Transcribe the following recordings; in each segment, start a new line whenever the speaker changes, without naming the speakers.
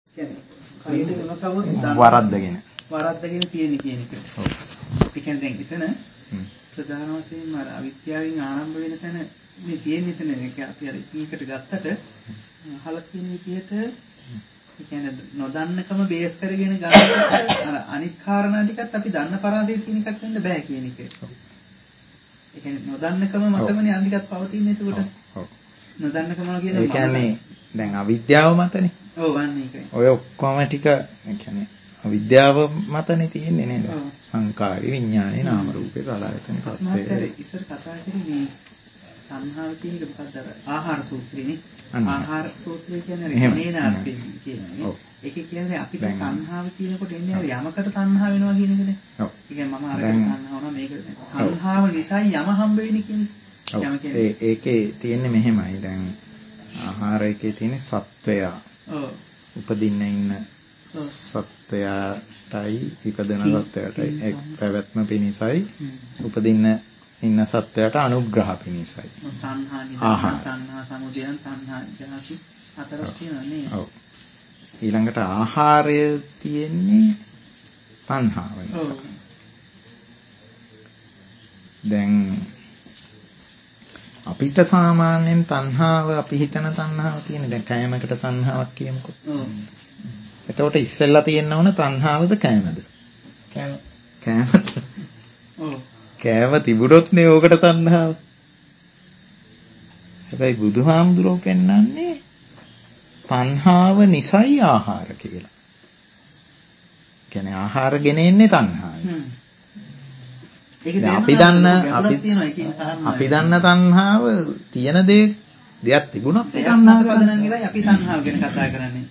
කියන්නේ වරද්දගෙන තියෙන කියන එක. ඔව්. ඒ කියන්නේ දැන් එතන ප්‍රධාන වශයෙන්ම අර අවිද්‍යාවෙන් ආරම්භ වෙන තැන මේ තියෙන එතන ඒක අපි අර එකකට ගත්තට අහලා තියෙන විදිහට ඒ කියන්නේ නොදන්නකම බේස් කරගෙන ගන්නකොට අර අනිත් කාරණා ටිකත් අපි දන්න පරාසයේ තියෙන එකක් වෙන්න බෑ කියන එක. ඔව්. ඒ කියන්නේ නොදන්නකම මතමනේ අනිකත් පවතින්නේ එතකොට. ඔව්. නොදන්නකම කියන්නේ
ඒ කියන්නේ දැන් අවිද්‍යාව මතනේ.
ඔව් වන්නේ ඒකයි.
ඔය ඔක්කොම ටික ඒ කියන්නේ අවිද්‍යාව මතනේ තියෙන්නේ නේද? සංකාරي විඥානේ නාම රූපේ සලආයතන පස්සේ.
ඉස්සර කතා කරේ මේ සංහාව කියන එක මොකක්ද අර ආහාර සූත්‍රයනේ. ආහාර සූත්‍රය කියන්නේ නේනාර්ථය කියන්නේ. ඒකේ කියන්නේ අපිට තණ්හාව කියනකොට එන්නේ අර යමකට තණ්හා වෙනවා කියන එකනේ. ඔව්. ඒ කියන්නේ මම අරගෙන තණ්හා වුණා මේක තණ්හාව නිසා යම හම්බ වෙන්නේ කියන එක. යම කියන්නේ
ඒකේ තියෙන්නේ මෙහෙමයි. දැන් ආහාරයේ තියෙන සත්වයා. ඔව්. උපදින්න ඉන්න සත්වයාටයි ඉපදෙන සත්වයාටයි පැවැත්ම පිණිසයි උපදින්න ඉන්න සත්වයාට අනුග්‍රහ පිණිසයි.
තණ්හා සමුදයන් තණ්හා ජාති හතරක් තියෙනවා නේ. ඔව්.
ඊළඟට ආහාරය තියෙන්නේ තණ්හාව නිසා. දැන් අපිට සාමාන්‍යයෙන් තණ්හාව අපි හිතන තණ්හාව තියෙන දැන් කෑමකට තණ්හාවක් කියමුකෝ. එතකොට ඉස්සෙල්ලා තියෙන්න ඕන තණ්හාවද කෑමද? කෑමද? ඔව්. කෑම තිබුණොත් නේ ඕකට තණ්හාව. හැබැයි බුදුහාමුදුරුවෝ පෙන්වන්නේ තණ්හාව නිසයි ආහාර කියලා. කියන්නේ ආහාර ගෙන එන්නේ තණ්හාවයි. අපි දන්න තණ්හාව තියෙන දෙයක් තිබුණොත්
ඒ තණ්හාව පදනම් වෙලා අපි තණ්හාව ගැන කතා කරන්නේ.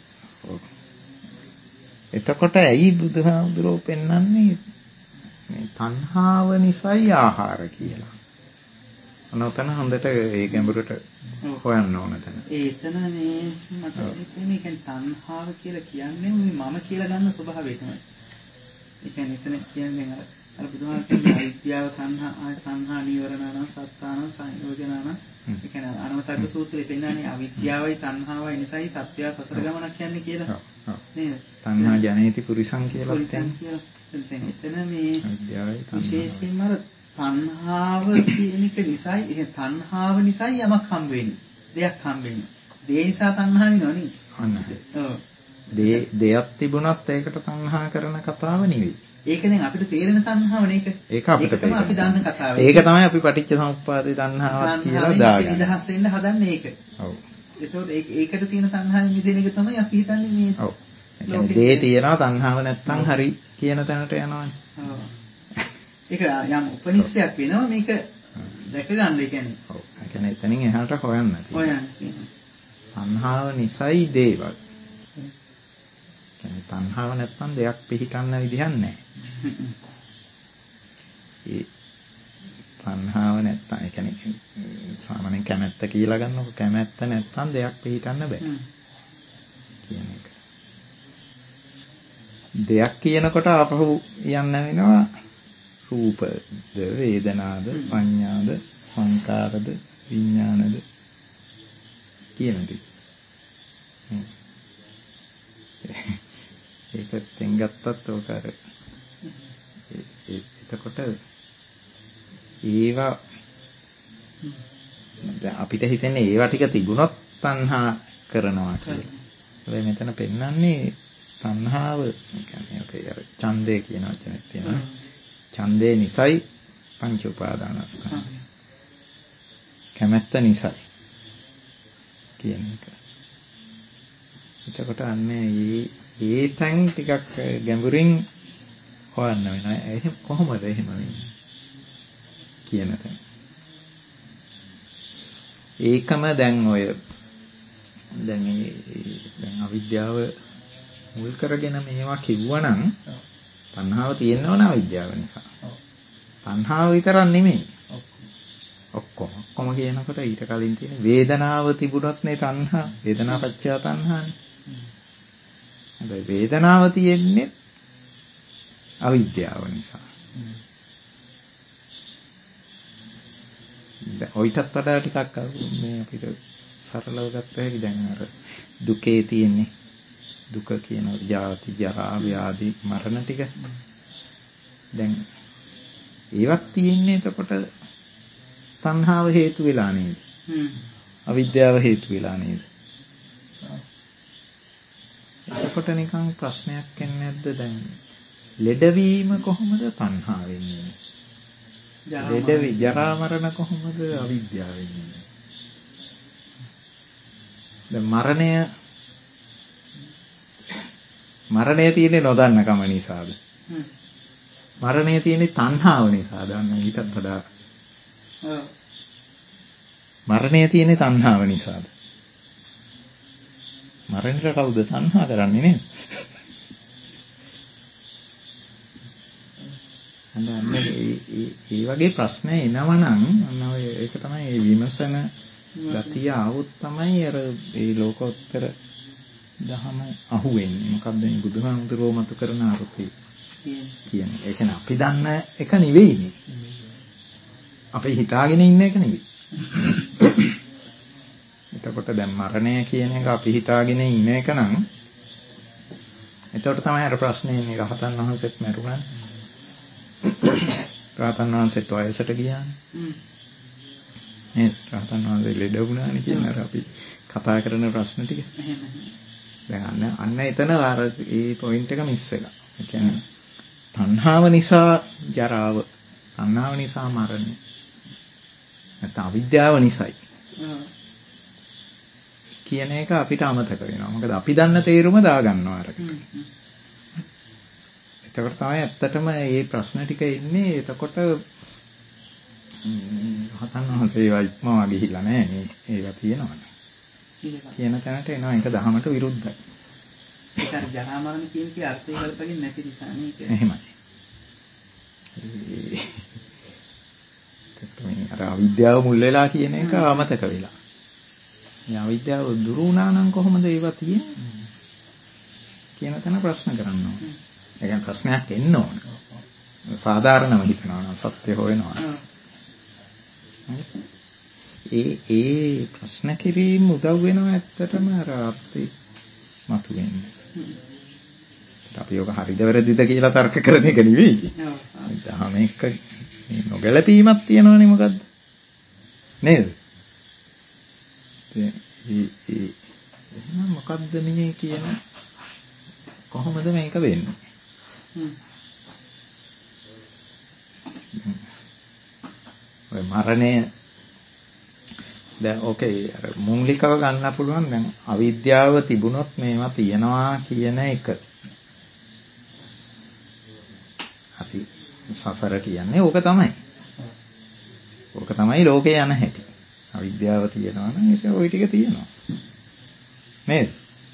එතකොට ඇයි බුදුහාමුදුරුවෝ පෙන්වන්නේ මේ තණ්හාව නිසයි ආහාර කියලා. අනෝතන හොඳට ඒ ගැඹුරට හොයන්න ඕන තැන.
එතන මේ මට හිතෙන්නේ කියන්නේ තණ්හාව කියලා කියන්නේ මම කියලා ගන්න ස්වභාවය තමයි. ඒ කියන්නේ එතන කියන්නේ අර බුදුහාම කියන්නේ අවිද්‍යාව තණ්හා නීවරණාන සත්තාන සංයෝජනාන ඒ කියන්නේ අනවතග්ග සූත්‍රයේ පෙන්නන්නේ අවිද්‍යාවයි තණ්හාවයි නිසායි සත්‍යය සසර ගමනක් යන්නේ කියලා. නේද?
තණ්හා ජනේති පුරිසං කියලා
කියන්නේ. එතන මේ විශේෂයෙන්ම අර තණ්හාව කියන එක නිසායි ඒ තණ්හාව නිසායි යමක් හම්බ වෙන්නේ. දෙයක් හම්බ වෙන්නේ. දේ නිසා තණ්හා වෙනව නේ.
අන්න. ඔව්. දෙයක් තිබුණත් ඒකට තණ්හා කරන කතාව නෙවෙයි.
ඒක නේ අපිට තේරෙන තණ්හාවනේ ඒක.
ඒක අපිට
තමයි අපි දන්න කතාව.
ඒක තමයි අපි පටිච්ච සමුප්පාදේ තණ්හාවක් කියලා දාගන්නේ.
නිදහස් වෙන්න හදන්නේ ඒක.
ඔව්.
ඒතකොට ඒකට තියෙන තණ්හාවෙන් මිදෙන එක තමයි අපි හිතන්නේ මේ.
ඔව්. දේ තියනවා තණ්හාව නැත්තම් හරි කියන තැනට යනවානේ.
ඔව්. ඒක යම් උපනිශ්‍රයක් වෙනවා මේක දැක ගන්න ඒ කියන්නේ.
ඔව්. ඒ කියන්නේ එතනින් එහාට හොයන්න
තියෙනවා.
තණ්හාව නිසයි දේවල්. කියන්නේ තණ්හාව නැත්තම් දෙයක් පිළිකන්න විදිහක් නැහැ. ඒ තණ්හාව නැත්තම් ඒ කියන්නේ සාමාන්‍යයෙන් කැමැත්ත කියලා ගන්නකො කැමැත්ත නැත්තම් දෙයක් පිළිකන්න බෑ. කියන එක. දෙයක් කියනකොට ආපහු යන්න වෙනවා රූපද වේදනාද සංඥාද සංකාරද විඥානද කියන දේ. ඒකෙන් ගත්තත් ඕක අර එතකොට ඒවා අපිට හිතෙන්නේ ඒවා ටික තිබුණොත් තණ්හා කරනවා කියලා. හැබැයි මෙතන පෙන්වන්නේ තණ්හාව කියන්නේ ඔකේ අර ඡන්දය කියන වචනේ තියෙනවා. ඡන්දේ නිසයි පංච උපාදානස්කන්ධය. කැමැත්ත නිසයි කියන එක. එතකොට අන්නේ ඒ තැන් ටිකක් ගැඹුරින් හොයන්න වෙනවා. එහෙම කොහොමද එහෙම වෙන්නේ කියන තැන. ඒකම දැන් ඔය දැන් අවිද්‍යාව මුල් කරගෙන මේවා කිව්වනම් තණ්හාව තියෙනවනේ අවිද්‍යාව නිසා. තණ්හාව විතරක් නෙමෙයි. ඔක්කොම කියනකොට ඊට කලින් තියෙන වේදනාව තිබුණොත් නේ තණ්හා. වේදනාපච්චය තණ්හානේ. හැබැයි වේදනාව තියෙන්නේ අවිද්‍යාව නිසා. ඔයිටත් වඩා ටිකක් මේ අපිට සරලව ගත්ත හැකි දැන් අර දුකේ තියෙන්නේ දුක කියන ජාති ජරා ව්‍යාධි මරණ ටික දැන් ඒවත් තියෙන්නේ එතකොට තණ්හාව හේතු වෙලා නේද? අවිද්‍යාව හේතු වෙලා නේද? එතකොට නිකන් ප්‍රශ්නයක් එන්නේ නැද්ද දැන් ලෙඩවීම කොහොමද තණ්හාවෙන් එන්නේ? ලෙඩවි ජරා මරණ කොහොමද අවිද්‍යාවෙන් එන්නේ? දැන් මරණය තියෙන්නේ නොදන්න කම නිසාද? මරණය තියෙන්නේ තණ්හාව නිසා. දන්න ඊටත් වඩා මරණය තියෙන්නේ තණ්හාව නිසාද? මරණයට කවුද තණ්හා කරන්නේ නේද? අන්න ඒ වගේ ප්‍රශ්න එනවනම් අන්න ඒක තමයි මේ විමසන ගතිය ආවොත් තමයි අර ඒ ලෝකෝත්තර දහම අහුවෙන්නේ. මොකක්ද මේ බුදුහාමුදුරුවෝ මතු කරන අර්ථය කියන්නේ? ඒ කියන්නේ අපි දන්න එක නෙවෙයිනේ. අපි හිතාගෙන ඉන්න එක නෙවෙයි. එතකොට දැන් මරණය කියන එක අපි හිතාගෙන ඉන්න එක නම් එතකොට තමයි අර ප්‍රශ්නේ ඉන්නේ. රහතන් වහන්සේත් මරුණානේ. රහතන් වහන්සේත් වයසට ගියානේ. නේද? රහතන් වහන්සේ ලෙඩ වුණානේ කියන අර අපි කතා කරන ප්‍රශ්න ටික. දැන් අන්න එතන අර ඒ පොයින්ට් එක මිස් වෙලා. ඒ කියන්නේ තණ්හාව නිසා ජරාව, තණ්හාව නිසා මරණය. නැත්නම් අවිද්‍යාව නිසායි. කියන එක අපිට අමතක වෙනවා. මොකද අපි දන්න තේරුම දාගන්නවා අරකට. එතකොට තමයි ඇත්තටම මේ ප්‍රශ්න ටික ඉන්නේ. එතකොට රහතන් වහන්සේ ඒවා ඉක්මවා ගිහිල්ලා නැහැ නේ. ඒවා තියෙනවනේ. කියන තැනට එනවා. ඒක දහමට විරුද්ධයි.
ඒක අර ජරා මරණ කියන කේ අර්ථය ගලපගෙන නැති නිසා නේ ඒක.
එහෙමයි. අර අවිද්‍යාව මුල් වෙලා කියන එක අමතක වෙලා. මේ අවිද්‍යාව දුරු වුණා නම් කොහොමද ඒවා තියෙන්නේ? කියන තැන ප්‍රශ්න කරන්න ඕනේ. ඒ කියන්නේ ප්‍රශ්නයක් එන්න ඕනේ. සාධාරණව හිතනවා නම් සත්‍ය හොයනවා. ඒ ප්‍රශ්න කිරීම උදව් වෙනවා ඇත්තටම අර අර්ථය මතුවෙන්නේ. අපි ඔක හරිද වැරදිද කියලා තර්ක කරන එක නෙවෙයි. දහම එක්ක නොගැලපීමක් තියෙනවනේ මොකද්ද? නේද? එහෙනම් මොකද්ද මේ කියන කොහොමද මේක වෙන්නේ? ඔය මරණය දැන් ඕකේ අර මූලිකව ගන්න පුළුවන් දැන් අවිද්‍යාව තිබුණොත් මේවා තියනවා කියන එක. අපි සසර කියන්නේ ඕක තමයි. ඕක තමයි ලෝකේ යන හැටි. අවිද්‍යාව තියනවා නම් ඒක ওই ටික තියෙනවා. නේද?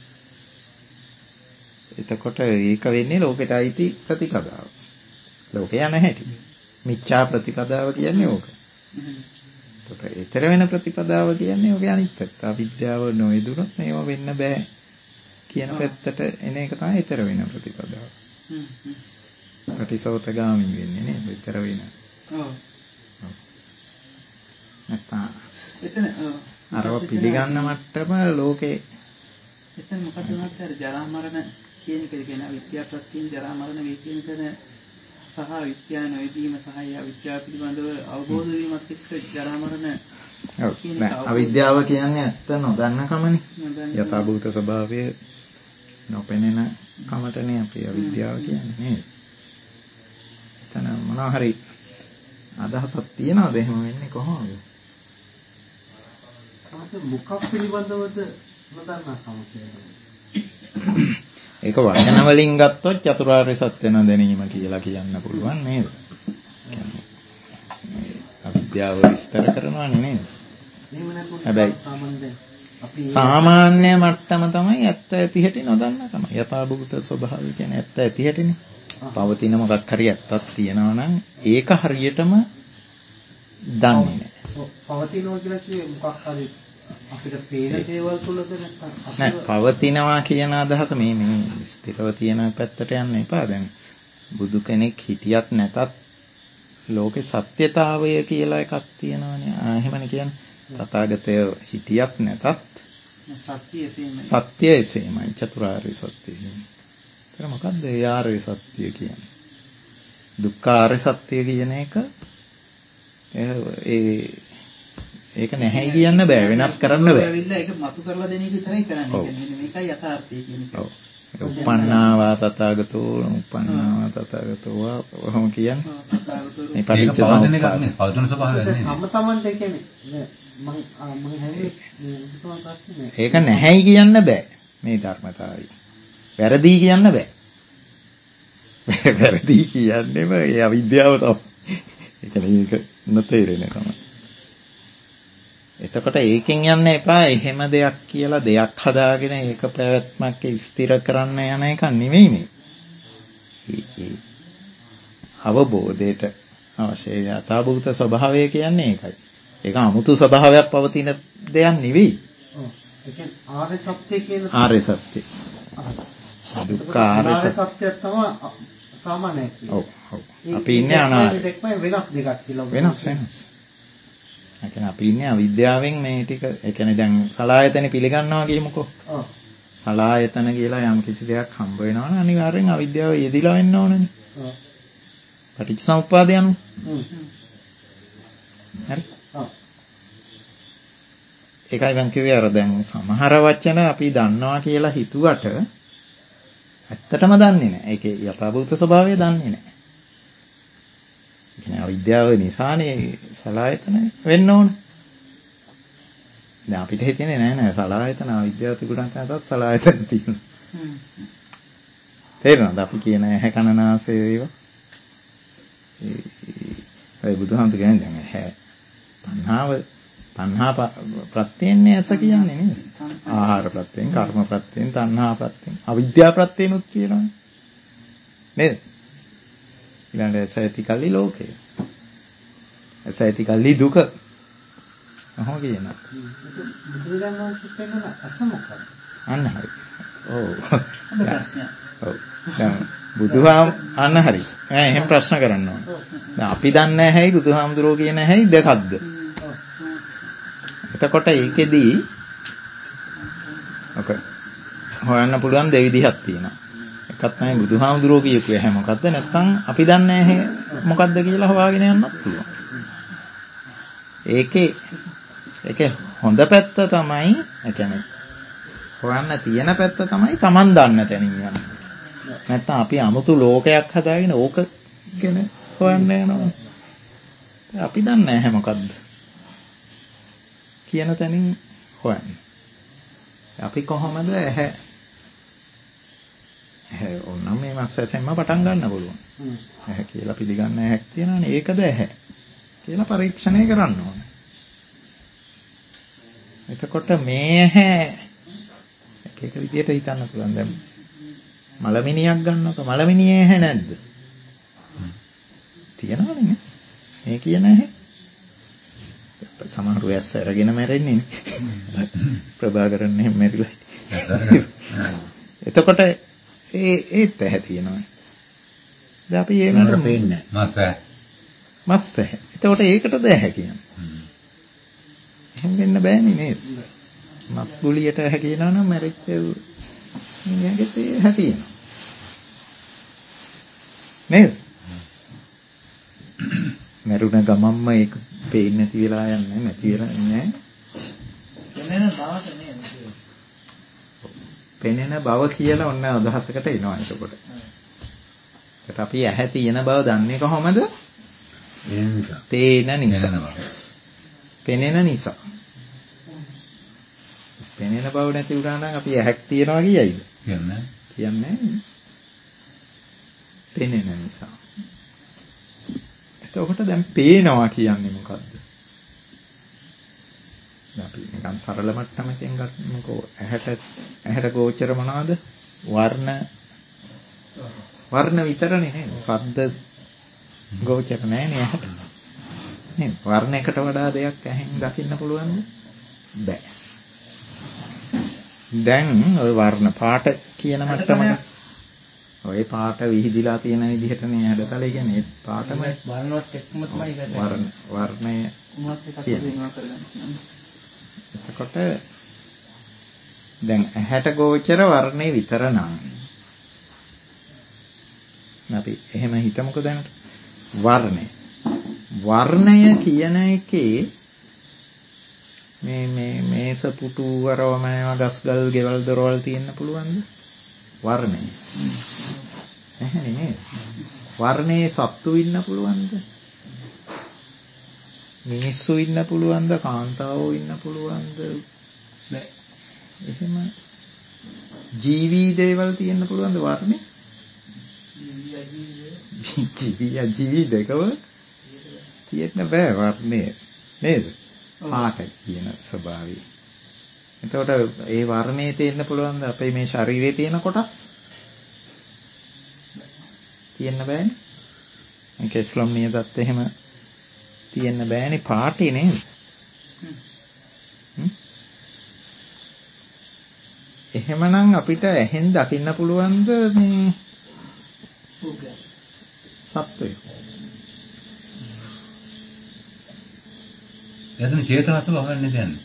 එතකොට ඒක වෙන්නේ ලෝකෙට අයිති ප්‍රතිපදාව. ලෝකේ යන හැටි. මිච්ඡා ප්‍රතිපදාව කියන්නේ ඕක. එතකොට ඊතර වෙන ප්‍රතිපදාව කියන්නේ ඔගේ අනිත් පැත්ත. අවිද්‍යාව නොයදුනොත් මේව වෙන්න බෑ කියන පැත්තට එන එක තමයි ඊතර වෙන ප්‍රතිපදාව. ප්‍රතිසෝතගාමී වෙන්නේ නේද? ඊතර වෙන. ඔව්. නැත්නම්
එතන
අරව පිළිගන්න මට්ටම ලෝකේ
එතන මොකද නැත්නම් අර ජරා මරණ කියන එක කියන්නේ අවිද්‍යාව ප්‍රත්‍යයෙන් ජරා මරණ වේ කියන තැන සහ විද්‍යාව නොයදීම සහ අවිද්‍යාව පිළිබඳව අවබෝධ වීමත් එක්ක ජරා මරණ
කියන අවිද්‍යාව කියන්නේ ඇත්ත නොදන්න කමනේ. යථාභූත ස්වභාවය නොපෙනෙන කමටනේ අපි අවිද්‍යාව කියන්නේ නේද? එතන මොනවා හරි අදහසක් තියනවද එහෙම වෙන්නේ කොහොමද?
මොකක් පිළිබඳවද නොදන්නා කම කියන්නේ?
ඒක වචන වලින් ගත්තොත් චතුරාර්ය සත්‍ය නොදැනීම කියලා කියන්න පුළුවන් නේද? අවිද්‍යාව විස්තර කරනවානේ නේද? හැබැයි සාමාන්‍ය මට්ටම තමයි ඇත්ත ඇති හැටි නොදන්නකම. යථාභූත ස්වභාවය කියන්නේ ඇත්ත ඇති හැටිනේ. පවතින මොකක් හරි ඇත්තක් තියෙනවා නම් ඒක හරියටම දන්නේ නැහැ.
පවතිනවා කියලා කිව්වේ මොකක් හරි අපිට පේන දේවල් තුලද නැත්නම්
නෑ පවතිනවා කියන අදහස මේ ස්ථිරව තියෙන පැත්තට යන්න එපා. දැන් බුදු කෙනෙක් හිටියත් නැතත් ලෝකේ සත්‍යතාවය කියලා එකක් තියෙනවානේ. එහෙමනේ කියන්නේ. තථාගතය හිටියත් නැතත් සත්‍ය එසේමයි චතුරාර්ය සත්‍ය කියන්නේ. ඒක මොකද්ද ඒ ආර්ය සත්‍ය කියන්නේ? දුක්ඛාර්ය සත්‍ය කියන එක ඒක නැහැ කියන්න බෑ, වෙනස් කරන්න බෑ.
ඒක මතු කරලා දෙන එක විතරයි කරන්නේ. මෙන්න මේකයි යථාර්ථය කියන එක.
ඔව්. උපන්නාවා තථාගතෝ උපන්නාවා තථාගතෝ වහම කියන්නේ. මේ පටිච්ච සමුප්පාද.
පවතුන ස්වභාවයක් නේ.
තම තමන්ට කියන්නේ
ඒක නැහැයි කියන්න බෑ මේ ධර්මතාවය. වැරදි කියන්න බෑ. වැරදි කියන්නේම ඒ අවිද්‍යාව තමයි. ඒ කියන්නේ ඒක නොතේරෙන කම. එතකොට ඒකෙන් යන්න එපා එහෙම දෙයක් කියලා දෙයක් හදාගෙන ඒක පැවැත්මක් ස්ථිර කරන්න යන එක නෙමෙයි මේ. අවබෝධයට අවශ්‍ය යථාභූත ස්වභාවය කියන්නේ ඒකයි. ඒක 아무තු ස්වභාවයක් පවතින දෙයක් නෙවෙයි.
ඔව්. ඒ කියන්නේ ආර්ය සත්‍ය කියන
ආර්ය සත්‍ය. දුක්ඛ ආර්ය සත්‍ය
තමයි සාමාන්‍යයෙන්.
ඔව් ඔව්. අපි ඉන්නේ අනාර්ය.
වෙනස් දෙකක් කියලා.
වෙනස්. ඒ කියන්නේ අපි ඉන්නේ අවිද්‍යාවෙන් මේ ටික ඒ කියන්නේ දැන් සලායතන පිළිගන්නවා කියමුකෝ.
ඔව්.
සලායතන කියලා යම් කිසි දෙයක් හම්බ වෙනවනේ අනිවාර්යෙන් අවිද්‍යාව යෙදිලා වෙන්න ඕනනේ.
ඔව්.
පටිච්චසමුප්පාදය අනුව. හරි.
ඔව්.
ඒකයි මම කිව්වේ අර දැන් සමහර වචන අපි දන්නවා කියලා හිතුවට ඇත්තටම දන්නේ නැහැ. ඒකේ යථාභූත ස්වභාවය දන්නේ නැහැ. ඒ කියන්නේ අවිද්‍යාව නිසානේ සලායතන වෙන්න ඕන. දැන් අපිට හිතෙන්නේ නෑ සලායතන අවිද්‍යාව තිබුණාට නැතත් සලායතන තියෙනවා. තේරෙනවද අපි කියන ඇහැ කන නාසය ඒවා? ඒ බුදුහාමුදුරු කියන්නේ දැන් ඇහැ තණ්හා ප්‍රත්‍යයන්නේ ඇස කියන්නේ නේද? ආහාර ප්‍රත්‍යයෙන්, කර්ම ප්‍රත්‍යයෙන්, තණ්හා ප්‍රත්‍යයෙන්, අවිද්‍යා ප්‍රත්‍යයනුත් කියනවානේ. නේද? ඊළඟට ඇස ඇති කල්ලි ලෝකය. ඇස ඇති කල්ලි දුක. අහෝ කියනවා.
බුදුරජාණන් වහන්සේ කියන ඇස මොකක්ද?
අන්න හරි. ඔව්.
අද ප්‍රශ්නයක්.
ඔව්. දැන් බුදුහාම අන්න හරි. එහෙම ප්‍රශ්න කරන්න ඕන. දැන් අපි දන්නේ නැහැයි බුදුහාමුදුරුවෝ කියන ඇහැයි දෙකක්ද? එතකොට ඒකෙදී ඔක හොයන්න පුළුවන් දෙවිදිහක් තියෙනවා. එකක් තමයි බුදුහාමුදුරුවෝ කියපු ඇහැ මොකද්ද නැත්නම් අපි දන්නේ ඇහැ මොකද්ද කියලා හොයාගෙන යන්නත් පුළුවන්. ඒකේ හොඳ පැත්ත තමයි ඒ කියන්නේ හොයන්න තියෙන පැත්ත තමයි Taman දන්න තැනින් යන්නේ. නැත්නම් අපි 아무තු ලෝකයක් හදාගෙන ඕක ගැන හොයන්න යනවා. අපි දන්නේ නැහැ මොකද්ද කියන තැනින් හොයන්නේ. අපි කොහොමද ඇහැ ඕනම මේ මස්සෙන්ම පටන් ගන්න පුළුවන්. ඇහැ කියලා පිළිගන්න ඇහැක් තියෙනවනේ ඒකද ඇහැ කියලා පරීක්ෂණය කරන්න ඕනේ. එතකොට මේ ඇහැ එක විදියට හිතන්න පුළුවන්. දැන් මලමිනියක් ගන්නකො මලමිනියේ ඇහැ නැද්ද? තියෙනවනේ. මේ කියන ඇහැ සමහරව ඇස් අරගෙන මැරෙන්නේ නේ. ප්‍රභාකරන් එහෙම මැරිලා. එතකොට ඒත් ඇහැ තියෙනවා. දැන් අපි ඒකට
පේන්නේ
මස් ඇහැ. එතකොට ඒකටද ඇහැ කියන්නේ. එහෙම වෙන්න බෑනේ නේද? මස් ගුලියට ඇහැ කියනවා නම් මැරිච්ච මිනිහගෙත් ඇහැ තියෙනවා. නේද? මරුණ ගමම්ම ඒක පේන්නේ නැති වෙලා යන්නේ නැති වෙලා නෑ. පෙනෙන බව කියලා ඔන්න අදහසකට එනවා එතකොට. ඒකට අපි ඇහැ තියෙන බව දන්නේ කොහොමද? පේන නිසා. පෙනෙන නිසා. පෙනෙන බව නැති වුණා නම් අපි ඇහැක් තියනවා කියයිද? කියන්නේ පෙනෙන නිසා. එතකොට දැන් පේනවා කියන්නේ මොකද්ද? අපි නිකන් සරල මට්ටමකින් ගන්නකො ඇහැට ගෝචර මොනවද? වර්ණ විතරනේ නේද? ශබ්ද ගෝචර නැහැ ඇහැට. නේද? වර්ණයකට වඩා දෙයක් ඇහෙන් දකින්න පුළුවන්ද? බෑ. දැන් ওই වර්ණ පාට කියන මට්ටමක ඔය පාට විහිදිලා තියෙන විදිහටනේ හැඩතල කියන්නේ ඒ පාටම
වර්ණවත් එක්කම තමයි ඒක.
වර්ණය
මොනවත් එකක් වෙනවා කරගන්න.
එතකොට දැන් ඇහැට ගෝචර වර්ණේ විතර නම් අපි එහෙම හිතමුකෝ දැන් වර්ණය කියන එකේ මේ මේස පුටු වරවම ගස්ගල් ගෙවල් දොරවල් තියෙන්න පුළුවන්ද? වර්ණය නැහැ නේද? වර්ණයේ සත්තු ඉන්න පුළුවන්ද? මිනිස්සු ඉන්න පුළුවන්ද? කාන්තාවෝ ඉන්න පුළුවන්ද? නෑ. එහෙම ජීවී දේවල් තියෙන්න පුළුවන්ද වර්ණේ? ජීවී දෙකම තියෙන්න බෑ වර්ණේ නේද? පාට කියන ස්වභාවය. එතකොට ඒ වර්ණයේ තියෙන්න පුළුවන්ද අපේ මේ ශරීරයේ තියෙන කොටස්? තියෙන්න බෑනේ. මේ කෙස්ලොම් නියදත් එහෙම තියෙන්න බෑනේ පාටේ නේද? එහෙමනම් අපිට ඇහෙන් දකින්න පුළුවන්ද මේ සත්වය?
එතන චේතනාව වහන්නේ දැන්.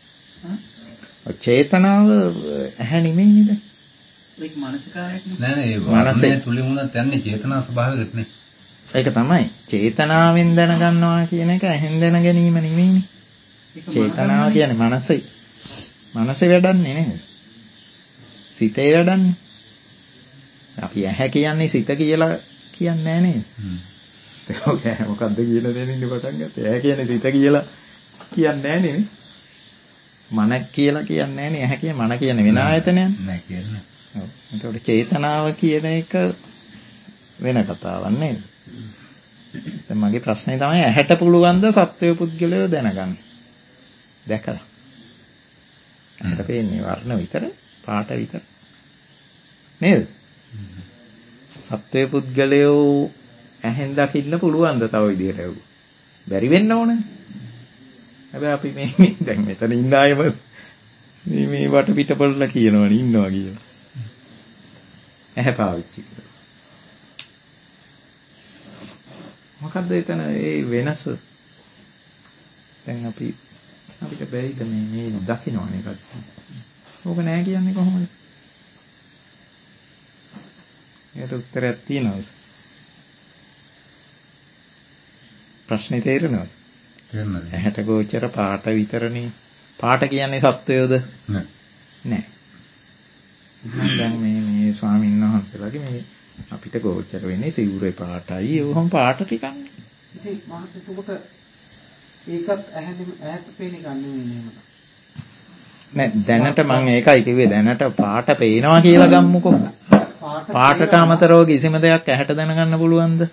චේතනාව ඇහැ නෙමෙයි නේද?
ඒක මානසිකාරයක් නේ.
නෑ ඒ මනසේ තුලින් උනත් යන්නේ චේතනා ස්වභාවයකට නේ.
ඒක තමයි. චේතනාවෙන් දැනගන්නවා කියන එක ඇහෙන් දැන ගැනීම නෙමෙයිනේ. චේතනාව කියන්නේ මනසයි. මනසේ වැඩන්නේ නේද? සිතේ වැඩන්නේ. අපි ඇහැ කියන්නේ සිත කියලා කියන්නේ නෑ නේද? ඒක මොකද්ද කියලා දෙනින්න පටන් ගත්තේ. ඇහැ කියන්නේ සිත කියලා කියන්නේ නෑ නේ. මන කියලා කියන්නේ නෑ නේ. ඇහැ කියන්නේ මන කියන්නේ වෙන ආයතනයක්
නෑ කියන්නේ.
ඔව්. ඒකට චේතනාව කියන එක වෙන කතාවක් නේද? දැන් මගේ ප්‍රශ්නේ තමයි ඇහැට පුළුවන්ද සත්වය පුද්ගලයෝ දැනගන්න? දැකලා. ඇහැට පේන්නේ වර්ණ විතර, පාට විතර. නේද? සත්වය පුද්ගලයෝ ඇහෙන් දකින්න පුළුවන්ද තව විදිහට? බැරි වෙන්න ඕනේ. හැබැයි අපි මේ දැන් මෙතන ඉන්න අයම මේ වට පිටපොළලා කියනවනේ ඉන්නවා කියලා. ඇහැ පාවිච්චි කරලා. මොකද්ද එතන ඒ වෙනස? දැන් අපිට බැරිද මේ දකින්නවනේ කට්ටිය. ඕක නෑ කියන්නේ කොහොමද? ඒකට උත්තරයක් තියෙනවද? ප්‍රශ්නේ තේරෙනවද?
තේරෙනවද?
ඇහැට ගෝචර පාට විතරනේ. පාට කියන්නේ සත්වයෝද?
නෑ.
නෑ. දැන් මේ ස්වාමීන් වහන්සේලාගේ මේ අපිට ගෝචර වෙන්නේ සිවුරේ පාටයි. ඒවොම පාට ටිකක්.
ඉතින් මහත්තුමක ඒකත් ඇහැට පේන එක නෙමෙයි
නෑ දැනට මම ඒකයි කිව්වේ දැනට පාට පේනවා කියලා ගම්මුකෝ. පාටට අමතරව කිසිම දෙයක් ඇහැට දැනගන්න පුළුවන්ද?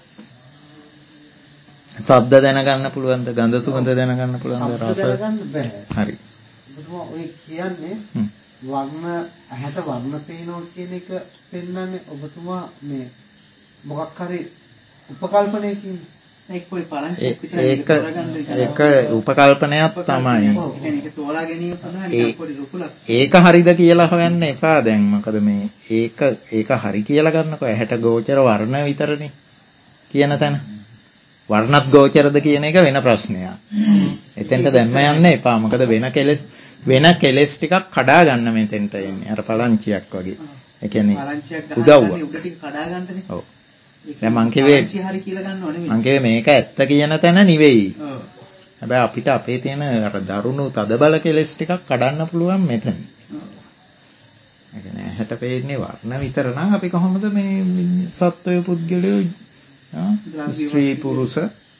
ශබ්ද දැනගන්න පුළුවන්ද? ගඳ සුවඳ දැනගන්න පුළුවන්ද? රස
දැනගන්න බෑ.
හරි.
ඔබතුමා ඔය කියන්නේ වර්ණ ඇහැට වර්ණ පේනවා කියන එක පෙන්වන්නේ ඔබතුමා මේ මොකක් හරි උපකල්පනයකින් ඒක උපකල්පනයක් තමයි. ඒක හරිද කියලා හොයන්න එපා දැන්. මොකද මේ ඒක හරි කියලා ගන්නකො ඇහැට ගෝචර වර්ණ විතරනේ කියන තැන. වර්ණත් ගෝචරද කියන එක වෙන ප්‍රශ්නයක්. එතෙන්ට දැම්ම යන්න එපා. මොකද වෙන කෙලස් ටිකක් කඩා ගන්න මෙතෙන්ට එන්නේ. අර පලංචියක් වගේ. ඒ කියන්නේ උදව්ව. ඔව්. දැන් මං කිව්වේ මේක ඇත්ත කියන තැන නෙවෙයි. හැබැයි අපිට අපේ තියෙන අර දරුණු තදබල කෙලස් ටිකක් කඩන්න පුළුවන් මෙතන. ඒ කියන්නේ ඇහැට පේන්නේ වර්ණ විතර නම් අපි කොහොමද මේ සත්වය පුද්ගලයෝ ස්ත්‍රී පුරුෂ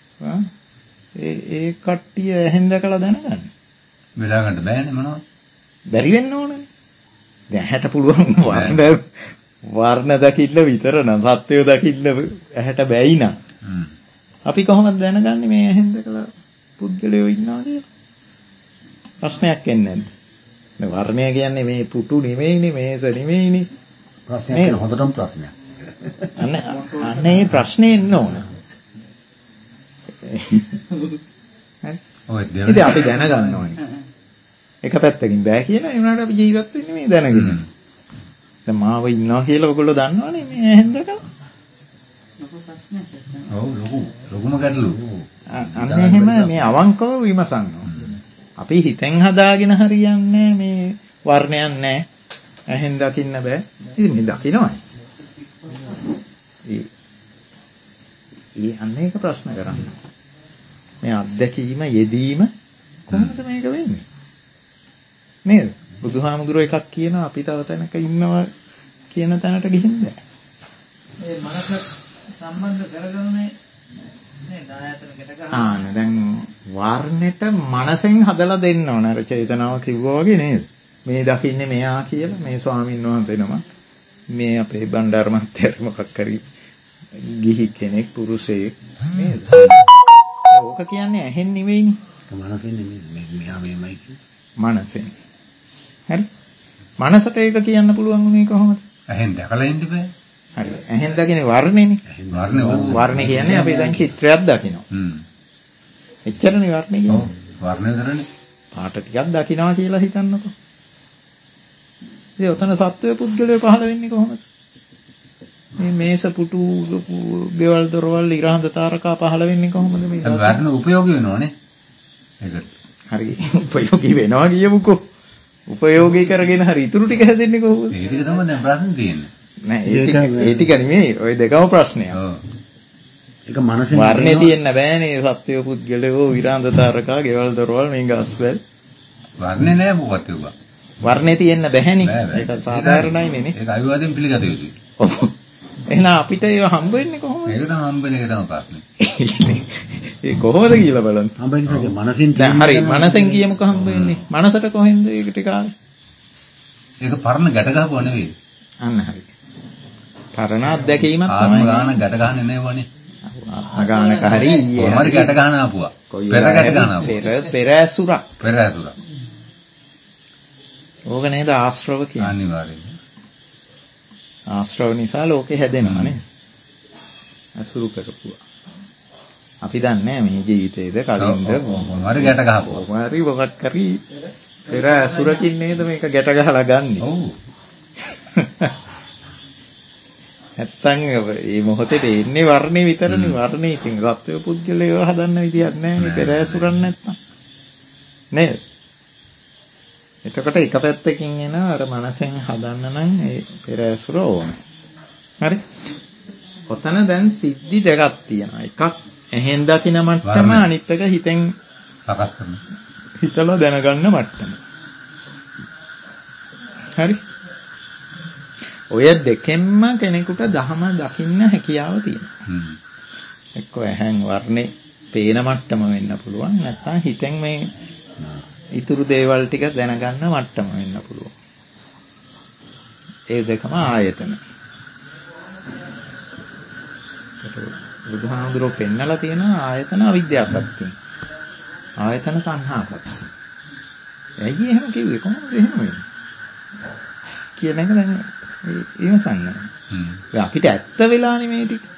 ඒ කට්ටිය ඇහෙන් දැකලා දැනගන්න.
බෙදා ගන්න බෑනේ මොනවද?
බැරි වෙන්න ඕනනේ. දැන් ඇහැට පුළුවන් වර්ණ දකින්න විතර නම් සත්‍යය දකින්න ඇහැට බැයි නම් අපි කොහොමද දැනගන්නේ මේ ඇහෙන් දැකලා පුද්ගලයෝ ඉන්නවා කියලා? ප්‍රශ්නයක් එන්නේ නැද්ද? මේ වර්ණය කියන්නේ මේ පුටු නෙමෙයිනේ මේස නෙමෙයිනේ.
ප්‍රශ්නයක් කියන හොඳටම ප්‍රශ්නයක්.
අන්න ඒ ප්‍රශ්නේ එන්න ඕන.
ඔය
ඉතින් අපි දැනගන්න ඕනේ. එක පැත්තකින් බෑ කියන ඒ වුණාට අපි ජීවත් වෙන්නේ මේ දැනගෙන. දැන් මාව ඉන්නවා කියලා ඔයගොල්ලෝ දන්නවනේ මේ ඇහෙන් දැකලා.
ලොකු ප්‍රශ්නයක්.
ඔව් ලොකුම ගැටලු.
අන්න එහෙම මේ අවංකව විමසන්න. අපි හිතෙන් හදාගෙන හරියන්නේ මේ වර්ණයක් නැහැ. ඇහෙන් දකින්න බෑ. ඉතින් මේ දකින්නයි. අන්න ඒක ප්‍රශ්න කරන්න. මේ අත්දැකීම යෙදීම කොහොමද මේක වෙන්නේ? නේද? බුදුහාමුදුරුවෝ එකක් කියනවා අපි තව තැනක ඉන්නවා කියන තැනට ගිහින් බෑ.
ඒ මනස සම්බන්ධ කරගන්නේ
දැන් වර්ණෙට මනසෙන් හදලා දෙන්න ඕන. අර චේතනාව කිව්වා වගේ නේද? මේ දකින්නේ මෙයා කියලා මේ ස්වාමීන් වහන්සේ නමක්. මේ අපේ බණ්ඩාර මහත්තයා මොකක් කරි ගිහි කෙනෙක් පුරුෂයෙක් නේද? ඕක කියන්නේ ඇහෙන් නෙවෙයිනේ.
මනසෙන් නෙමෙයි මෙයා මේමයි කියන්නේ.
මනසෙන්. හරි? මනසට ඒක කියන්න පුළුවන් උනේ කොහොමද?
ඇහෙන් දැකලා ඉන්න බෑ.
හරි. ඇහෙන් දකින්නේ වර්ණෙනේ. වර්ණ කියන්නේ අපි දැන් චිත්‍රයක් දකිනවා. එච්චරනේ වර්ණ කියන්නේ.
ඔව්. වර්ණ විතරනේ.
පාට ටිකක් දකිනවා කියලා හිතන්නකෝ. ඉතින් ඔතන සත්වයේ පුද්ගලයා පහළ වෙන්නේ කොහොමද? මේ මේස පුටු ගෙවල් දොරවල් ඉරහඳ තාරකා පහළ වෙන්නේ කොහොමද මේ?
වර්ණ උපයෝගී වෙනවනේ. ඒකට.
හරි. උපයෝගී වෙනවා කියමුකෝ. උපයෝගී කරගෙන හරි ඉතුරු ටික හැදෙන්නේ කොහොමද?
ඒ ටික තමයි දැන් ප්‍රශ්නේ තියෙන්නේ.
නෑ ඒ ටික නෙමෙයි. ওই දෙකම ප්‍රශ්නයක්.
ඔව්. ඒක මනසෙන්
වර්ණේ තියෙන්න බෑනේ සත්වයේ පුද්ගලයෝ ඉරහඳ තාරකා ගෙවල් දොරවල් මේ ගස්වැල්.
වර්ණේ නෑ මොකක්ද ඒවා.
වර්ණේ තියෙන්න බෑනේ. ඒක සාධාරණයිනේ නේ.
ඒක අවිවාදයෙන් පිළිගත යුතුයි.
ඔව්. එහෙනම් අපිට ඒව හම්බ වෙන්නේ කොහොමද?
ඒක තමයි හම්බ වෙන එක තමයි ප්‍රශ්නේ.
ඒ කොහොමද කියලා බලන්න.
හම්බ වෙන්නේ මනසෙන්
තියෙන. හරි මනසෙන් කියමුක හම්බ වෙන්නේ. මනසට කොහෙන්ද ඒක ටික ආවේ?
ඒක පරණ ගැට ගහපුවා නෙවෙයි.
අන්න හරි. පරණ අත්දැකීමක් තමයි.
ගාන ගැට ගහන්නේ නෙවෙවනේ.
ගානක හරි ඊයේ
හරි ගැට ගහන ආපුවා. පෙර ගැට ගහන ආපුවා.
පෙර ඇසුරක්.
පෙර ඇසුරක්.
ඕක නේද ආශ්‍රව කියන්නේ.
අනිවාර්යයෙන්.
ආශ්‍රව නිසා ලෝකෙ හැදෙනවා නේද? අසුරු කරපුවා. අපි දන්නේ මේ ජීවිතේද කලින්ද
මොනවාරි ගැට ගහපුවා.
මොනවාරි මොකක් කරි පෙර අසුරකින් නේද මේක ගැට ගහලා ගන්නෙ.
ඔව්.
නැත්තම් මේ මොහොතේ දෙන්නේ වර්ණේ විතරනේ වර්ණේ ඉතින් සත්වයේ පුද්ගලයෝ හදන්න විදියක් නැහැ මේ පෙර අසුරන් නැත්තම්. නේද? එතකොට එක පැත්තකින් එන අර මනසෙන් හදන්න නම් ඒ පෙර ඇසුර ඕන. හරි? ඔතන දැන් සිද්ධි දෙකක් තියෙනවා. එකක් ඇහෙන් දකින මට්ටම අනිත් එක හිතෙන්
සකස් කරන.
හිතලා දැනගන්න මට්ටම. හරි? ඔය දෙකෙන්ම කෙනෙකුට ධහම දකින්න හැකියාව තියෙනවා. එක්ක ඇහෙන් වර්ණේ පේන මට්ටම වෙන්න පුළුවන්. නැත්නම් හිතෙන් මේ ඉතුරු දේවල් ටික දැනගන්න මට්ටම වෙන්න පුළුවන්. ඒ දෙකම ආයතන. බුදුහාමුදුරුවෝ පෙන්නලා තියෙන ආයතන අවිද්‍යාවපත්තිය. ආයතන තණ්හාපත්තිය. ඇයි එහෙම කිව්වේ? කොහොමද එහෙම වෙන්නේ? කියන එක දැන් ඉවසන්න. අපිට ඇත්ත වෙලානේ මේ ටික.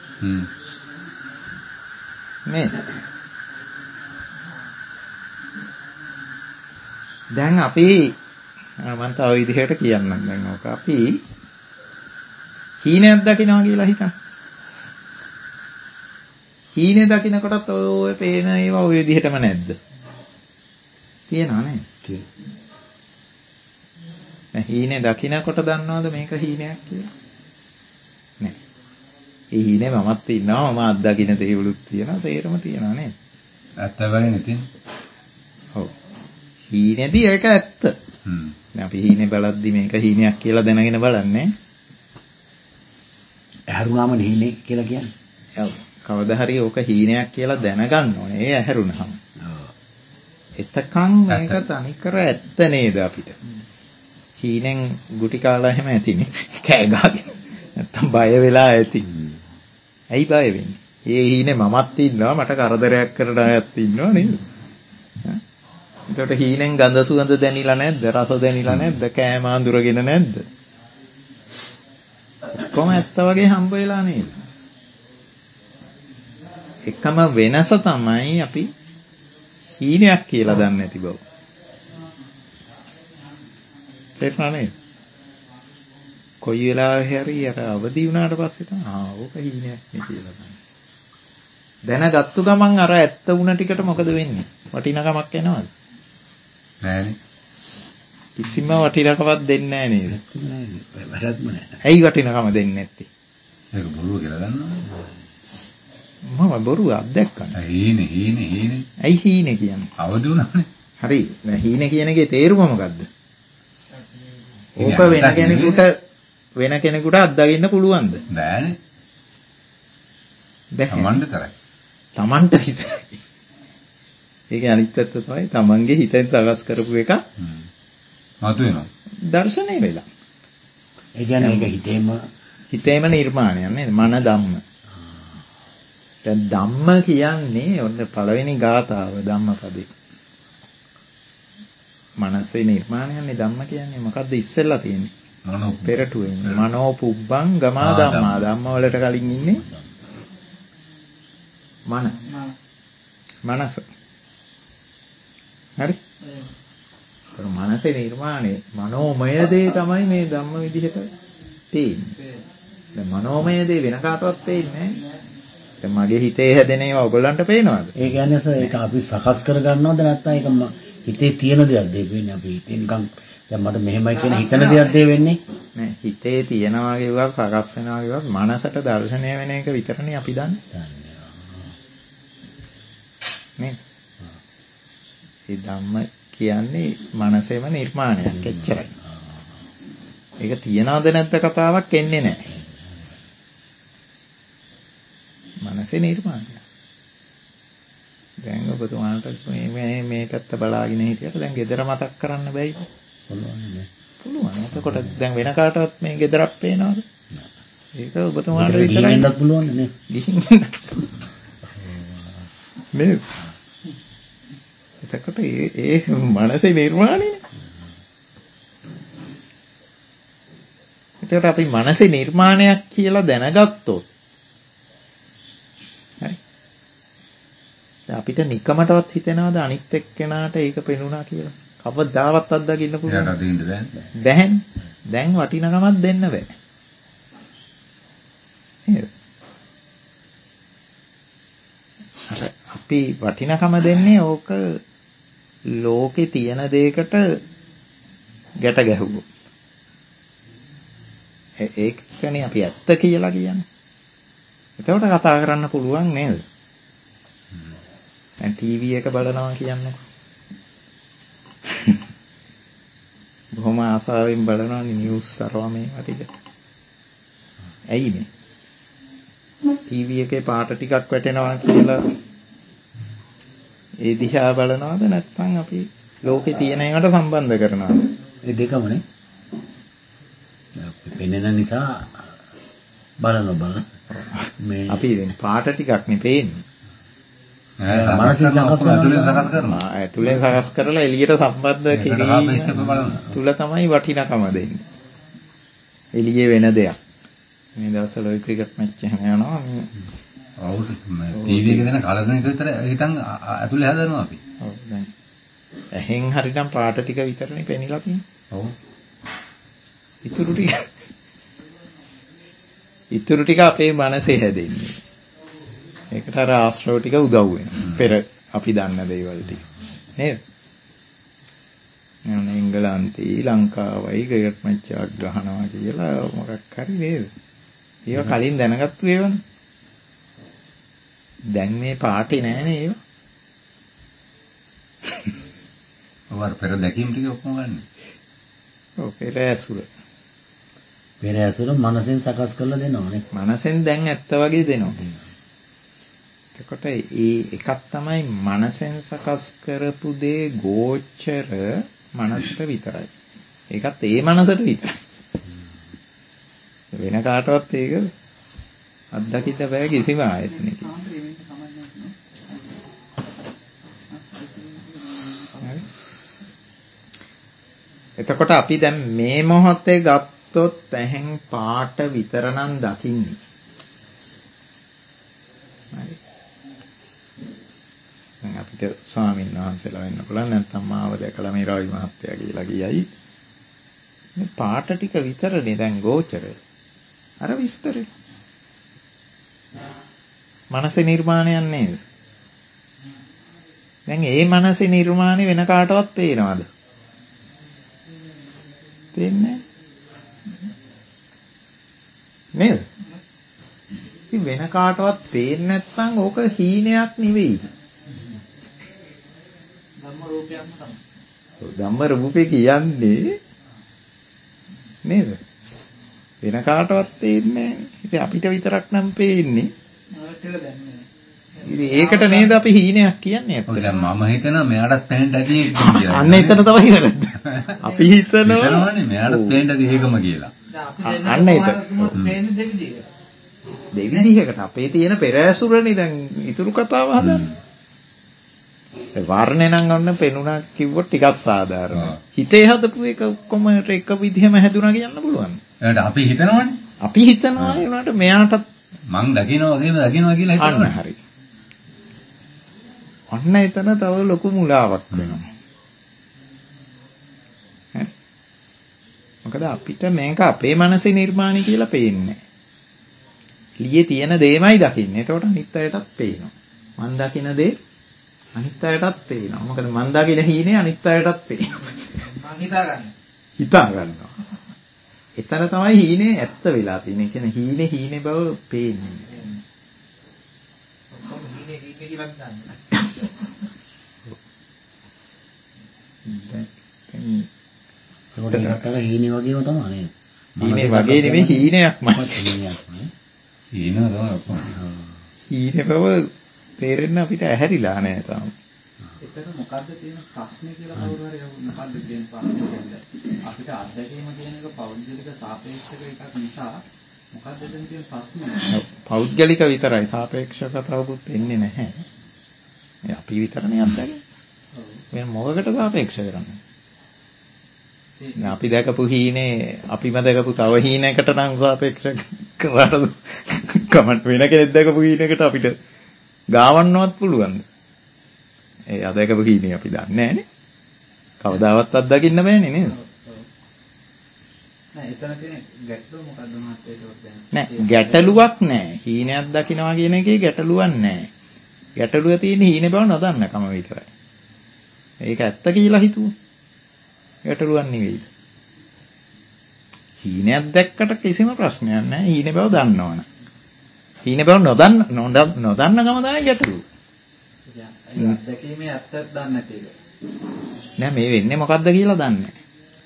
නේද? දැන් අපි මම තව විදිහකට කියන්නම් දැන් ඕක අපි හීනයක් දකිනවා කියලා හිතන්න. හීනේ දකිනකොටත් ඔය පේන ඒවා ඔය විදිහටම නැද්ද? තියෙනවා නේද? තියෙනවා. හීනේ දකිනකොට දන්නවද මේක හීනයක් කියලා? නෑ. ඒ හීනේ මමත් ඉන්නවා මම අත්දකින්න දේවලුත් තියෙනවා සේරම තියෙනවා නේද?
ඇත්ත වෙන්නේ නැතිනම්.
ඔව්. හීනේදී ඒක ඇත්ත. දැන් අපි හීනේ බලද්දි මේක හීනයක් කියලා දැනගෙන බලන්නේ.
ඇහැරුණාම හීනේ කියලා කියන්නේ.
ඔව්. කවදා හරි ඕක හීනයක් කියලා දැනගන්න ඕනේ. ඒ ඇහැරුණාම. එතකන් මේක තනිකර ඇත්ත නේද අපිට? හීනෙන් ගුටි කාලා එහෙම ඇතිනේ. කෑ ගහගෙන. නැත්තම් බය වෙලා ඇති. ඇයි බය වෙන්නේ? ඒ හීනේ මමත් ඉන්නවා මට කරදරයක් කරන අයත් ඉන්නවා නේද? එතකොට හීනෙන් ගඳ සුවඳ දැනිලා නැද්ද? රස දැනිලා නැද්ද? කෑම අඳුරගෙන නැද්ද? කොහොම ඇත්ත වගේ හම්බ වෙලා නේද? එකම වෙනස තමයි අපි හීනයක් කියලා දන්නේ නැති බව. තේරුණා නේද? කොයි වෙලාවෙ හරි අර අවදි වුණාට පස්සේ තමයි ඕක හීනයක් නේ කියලා තමයි. දැනගත්තු ගමන් අර ඇත්ත වුණ ටිකට මොකද වෙන්නේ? වටිනකමක් එනවද?
නෑනේ.
කිසිම වටිනකමක් දෙන්නේ නැහැ නේද?
වැරද්දක් නෑ.
ඇයි වටිනකම දෙන්නේ නැත්තේ?
ඒක බොරුව කියලා දන්නවා.
මම බොරුව අත්දැක්කා.
හීනේ.
ඇයි හීනේ කියන්නේ?
අවදි වුණානේ.
හරි. දැන් හීනේ කියන එකේ තේරුම මොකද්ද? ඕක වෙන කෙනෙකුට අත්දකින්න පුළුවන්ද?
බෑනේ.
බෑ. තමන්ට විතරයි. ඒකේ අනිත් පැත්ත තමයි තමන්ගේ හිතෙන් සකස් කරපු එක
මතු වෙනවා.
දර්ශනය වෙලා.
ඒ කියන්නේ ඒක
හිතේම නිර්මාණයක් නේද? මන ධම්ම. දැන් ධම්ම කියන්නේ ඔන්න පළවෙනි ගාථාව ධම්මපදේ. මනසේ නිර්මාණයන්නේ ධම්ම කියන්නේ මොකද්ද ඉස්සෙල්ලා තියෙන්නේ? පෙරටුවේ ඉන්නේ. මනෝ පුබ්බං ගමා ධම්මා. ධම්ම වලට කලින් ඉන්නේ මනස. හරි? ඒතර මනසේ නිර්මාණය මනෝමය දේ තමයි මේ ධම්ම විදිහට තියෙන්නේ. දැන් මනෝමය දේ වෙන කාටවත් පේන්නේ නැහැ. දැන් මගේ හිතේ හැදෙන ඒවා ඔයගොල්ලන්ට පේනවද?
ඒ කියන්නේ සර් ඒක අපි සකස් කර ගන්නවද නැත්නම් ඒක හිතේ තියෙන දෙයක්ද ඒ වෙන්නේ අපි හිතේ නිකන් දැන් මට මෙහෙමයි කියන හිතන දෙයක්ද ඒ වෙන්නේ?
නෑ හිතේ තියෙනවා කියවත් සකස් වෙනවා කියවත් මනසට දර්ශනය වෙන එක විතරනේ අපි දන්නේ. නේ? ඒ ධම්ම කියන්නේ මනසේම නිර්මාණයක් එච්චරයි. ඒක තියනවද නැද්ද කතාවක් එන්නේ නැහැ. මනසේ නිර්මාණය. දැන් ඔබතුමාලට මේ පැත්ත බලාගෙන හිටියට දැන් ගෙදර මතක් කරන්න බැයිද? පුළුවන්. එතකොට දැන් වෙන කාටවත් මේ ගෙදරක් පේනවද? ඒක ඔබතුමාලට විතරයි. ගිහින් ඉන්නත් පුළුවන් නේ. ගිහින් නේද? එතකොට ඒ මනසේ නිර්මාණයනේ. එතකොට අපි මනසේ නිර්මාණයක් කියලා දැනගත්තොත් හරි. අපිට නිකමටවත් හිතෙනවද අනිත් එක්කෙනාට ඒක පෙනුණා කියලා? කවදාවත් අත්දකින්න පුළුවන්. බැහැ. දැන් වටිනකමක් දෙන්න බෑ. නේද? අපි වටිනකම දෙන්නේ ඕක ලෝකේ තියෙන දෙයකට ගැට ගැහුවොත්. ඒකනේ අපි ඇත්ත කියලා කියන්නේ. එතකොට කතා කරන්න පුළුවන් නේද? දැන් ටීවී එක බලනවා කියන්නකො. බොහොම ආසාවෙන් බලනවා නිවුස් අරවා මේවා ටික. ඇයි මේ? ටීවී එකේ පාට ටිකක් වැටෙනවා කියලා ඒ දිහා බලනවද නැත්නම් අපි ලෝකේ තියෙන ඒවාට සම්බන්ධ කරනවද?
ඒ දෙකමනේ. පෙනෙන නිසා බලන මේ
අපි දැන් පාට ටිකක් නේ පේන්නේ.
මනසින් සකස් කරනවා.
ඇතුලෙන් සකස් කරලා එළියට සම්බන්ධ කිරීම තුල තමයි වටිනකම දෙන්නේ. එළියේ වෙන දෙයක්. මේ දවස්වල ඔය ක්‍රිකට් මැච් එහෙම යනවා මේ
ඔව් ටීවී එකේ දෙන කලර් එක විතර හිටන් ඇතුලේ හදනවා අපි.
ඔව් දැන් එහෙන් හරිනම් පාට ටික විතරනේ පෙනිලා තියෙන්නේ.
ඔව්.
ඉතුරු ටික අපේ මනසේ හැදෙන්නේ. ඒකට අර ආශ්‍රව ටික උදව් වෙනවා. පෙර අපි දන්න දේවල් ටික. නේද? නේද එංගලන්තේ ලංකාවයි ක්‍රිකට් මැච් එකක් ගහනවා කියලා මොකක් හරි නේද? ඒවා කලින් දැනගත්තු ඒවානේ. දැන් මේ පාටේ නෑනේ ඒවා.
ඔව් පෙර දැකීම් ටික ඔක්කොම ගන්න.
ඔව් පෙර ඇසුර.
පෙර ඇසුර මනසෙන් සකස් කරලා දෙනවනේ.
මනසෙන් දැන් ඇත්ත වගේ දෙනවා. එතකොට ඒ එකක් තමයි මනසෙන් සකස් කරපු දේ ගෝචර මනසට විතරයි. ඒකත් ඒ මනසට විතරයි. වෙන කාටවත් ඒක අත්දකින්න බෑ කිසිම ආයතනයකින්. එතකොට අපි දැන් මේ මොහොතේ ගත්තොත් ඇහෙන් පාට විතරනම් දකින්නේ. හරි. දැන් අපිට ස්වාමීන් වහන්සේලා වෙන්න පුළුවන් නැත්නම් මාව දැකලා මේ රවි මහත්තයා කියලා කියයි. මේ පාට ටික විතරනේ දැන් ගෝචරය. අර විස්තරේ. මනසේ නිර්මාණයක් නේද? දැන් ඒ මනසේ නිර්මාණය වෙන කාටවත් පේනවද? පේන්නේ නේද? ඉතින් වෙන කාටවත් පේන්නේ නැත්නම් ඕක හීනයක් නෙවෙයි.
ධම්ම රූපයක්ම තමයි.
ධම්ම රූපේ කියන්නේ නේද? වෙන කාටවත් පේන්නේ නැහැ. ඉතින් අපිට විතරක් නම් පේන්නේ. ඉතින් ඒකට නේද අපි හීනයක් කියන්නේ
ඔය දැන් මම හිතනවා මෙයාටත් පේන්න ඇති කියලා.
අන්න එතන තමයි වැරද්ද. අපි
හිතනවානේ මෙයාටත් පේන්න ඇති ඒකම කියලා.
අන්න එතන. දෙවිදිහකට අපේ තියෙන පෙර ඇසුරනේ දැන් ඉතුරු කතාව හදන්නේ. වර්ණේ නම් ඔන්න පෙනුණා කිව්වොත් ටිකක් සාධාරණයි. හිතේ හදපු එක ඔක්කොම එක විදිහම හැදුනා කියන්න පුළුවන්.
එහෙනම් අපි හිතනවානේ.
අපි හිතනවා ඒ උනාට මෙයාටත්
මං දකිනවා වගේම දකිනවා කියලා හිතනවා.
අන්න හරි. අන්න එතන තව ලොකු මුලාවක් වෙනවා. මොකද අපිට මේක අපේ මනසේ නිර්මාණي කියලා පේන්නේ. එළියේ තියෙන දේමයි දකින්නේ. ඒකට අනිත් අයටත් පේනවා. මං දකින දේ අනිත් අයටත් පේනවා. මොකද මං දකින හීනේ අනිත් අයටත් පේනවා.
මං
හිතා ගන්නවා. එතන තමයි හීනේ ඇත්ත වෙලා තියෙන්නේ. ඒ කියන්නේ හීනේ බව පේන්නේ.
ඔක්කොම හීනේ කියලා ගන්න.
ඒකට හීනේ වගේම තමයි නේද?
හීනේ වගේ නෙමෙයි හීනයක්මයි.
හීනව තමයි.
හීනේ බව තේරෙන්න අපිට ඇහැරිලා නැහැ තාම.
එතන මොකද්ද තියෙන ප්‍රශ්නේ කියලා කවුරු හරි මොකද්ද කියන ප්‍රශ්නේ කියන්නේ අපිට අත්දැකීම කියන එක පෞද්ගලික සාපේක්ෂක එකක් නිසා මොකද්ද එතන තියෙන ප්‍රශ්නේ?
පෞද්ගලික විතරයි සාපේක්ෂ කතාවකුත් එන්නේ නැහැ. අපි විතරනේ අත්දැකීම. වෙන මොකකට සාපේක්ෂ කරන්නේ? අපි දැකපු හීනේ අපිම දැකපු තව හීනයකට නම් සාපේක්ෂ කරාට කමෙන්ට් වෙන කෙනෙක් දැකපු හීනයකට අපිට ගාවන්නවත් පුළුවන්ද? ඒ අදකපු හීනේ අපි දන්නේ නැහනේ. කවදාවත් අත්දකින්න බෑනේ නේද?
නෑ එතන තියෙන ගැටලුව මොකද්ද මහත්තයා ඒක
නෑ ගැටලුවක් නෑ. හීනයක් දකින්නවා කියන එකේ ගැටලුවක් නෑ. ගැටලුව තියෙන්නේ හීනේ බව නොදන්නකම විතරයි. ඒක ඇත්ත කියලා හිතුවා. ගැටලුවක් නෙවෙයි. හීනයක් දැක්කට කිසිම ප්‍රශ්නයක් නෑ. හීනේ බව දන්නවනේ. හීනේ බව නොදන්නකම තමයි ගැටලුව.
අත්දැකීමේ ඇත්තක් දන්නේ නැති එක.
නෑ මේ වෙන්නේ මොකද්ද කියලා දන්නේ නැහැ.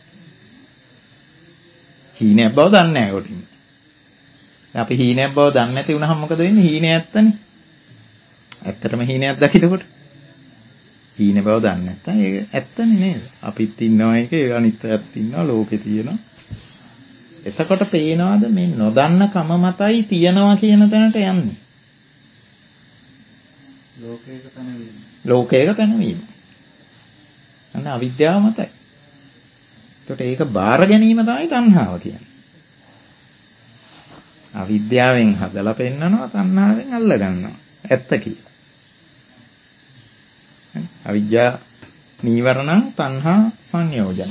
හීනයක් බව දන්නේ නැහැ කොටින්. අපි හීනයක් බව දන්නේ නැති වුණාම මොකද වෙන්නේ? හීනේ ඇත්තනේ. ඇත්තටම හීනයක් දකිනකොට හීනේ බව දන්නේ නැත්නම් ඒක ඇත්තනේ නේද? අපිත් ඉන්නවා ඒකේ අනිත් අයත් ඉන්නවා ලෝකේ තියෙනවා. එතකොට පේනවාද මේ නොදන්න කම මතයි තියනවා කියන තැනට යන්නේ. ලෝකයක පැනවීම. අන්න අවිද්‍යාව මතයි. එතකොට ඒක බාර ගැනීම තමයි තණ්හාව කියන්නේ. අවිද්‍යාවෙන් හදලා පෙන්නනවා තණ්හාවෙන් අල්ල ගන්නවා. ඇත්ත කියලා. අවිද්‍යා නීවරණං තණ්හා සංයෝජන.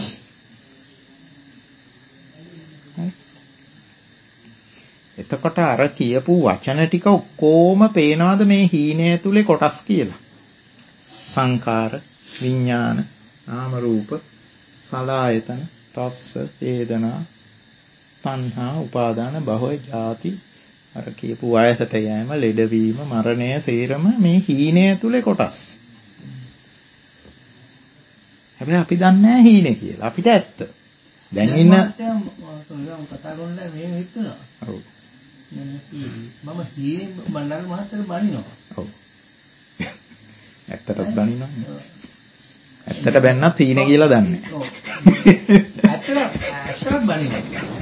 එතකොට අර කියපු වචන ටික ඔක්කොම පේනවාද මේ හීනය ඇතුලේ කොටස් කියලා. සංකාර, විඥාන, නාම රූප, සලආයතන, පස්ස, වේදනා, තණ්හා, උපාදාන, භව, ජාති අර කියපු වයසට යෑම, ලෙඩවීම, මරණය සේරම මේ හීනය ඇතුලේ කොටස්. හැබැයි අපි දන්නේ නැහැ හීනේ කියලා. අපිට ඇත්ත. දැන් ඉන්න
කතා කරන්නේ මේ හිතුණා.
ඔව්.
මම හීනේ මණ්ඩල මහත්තයට බනිනවා.
ඔව්. ඇත්තටත් බනිනවා. ඇත්තට බැන්නත් හීනේ කියලා දන්නේ.
ඔව්. ඇත්තට බනිනවා.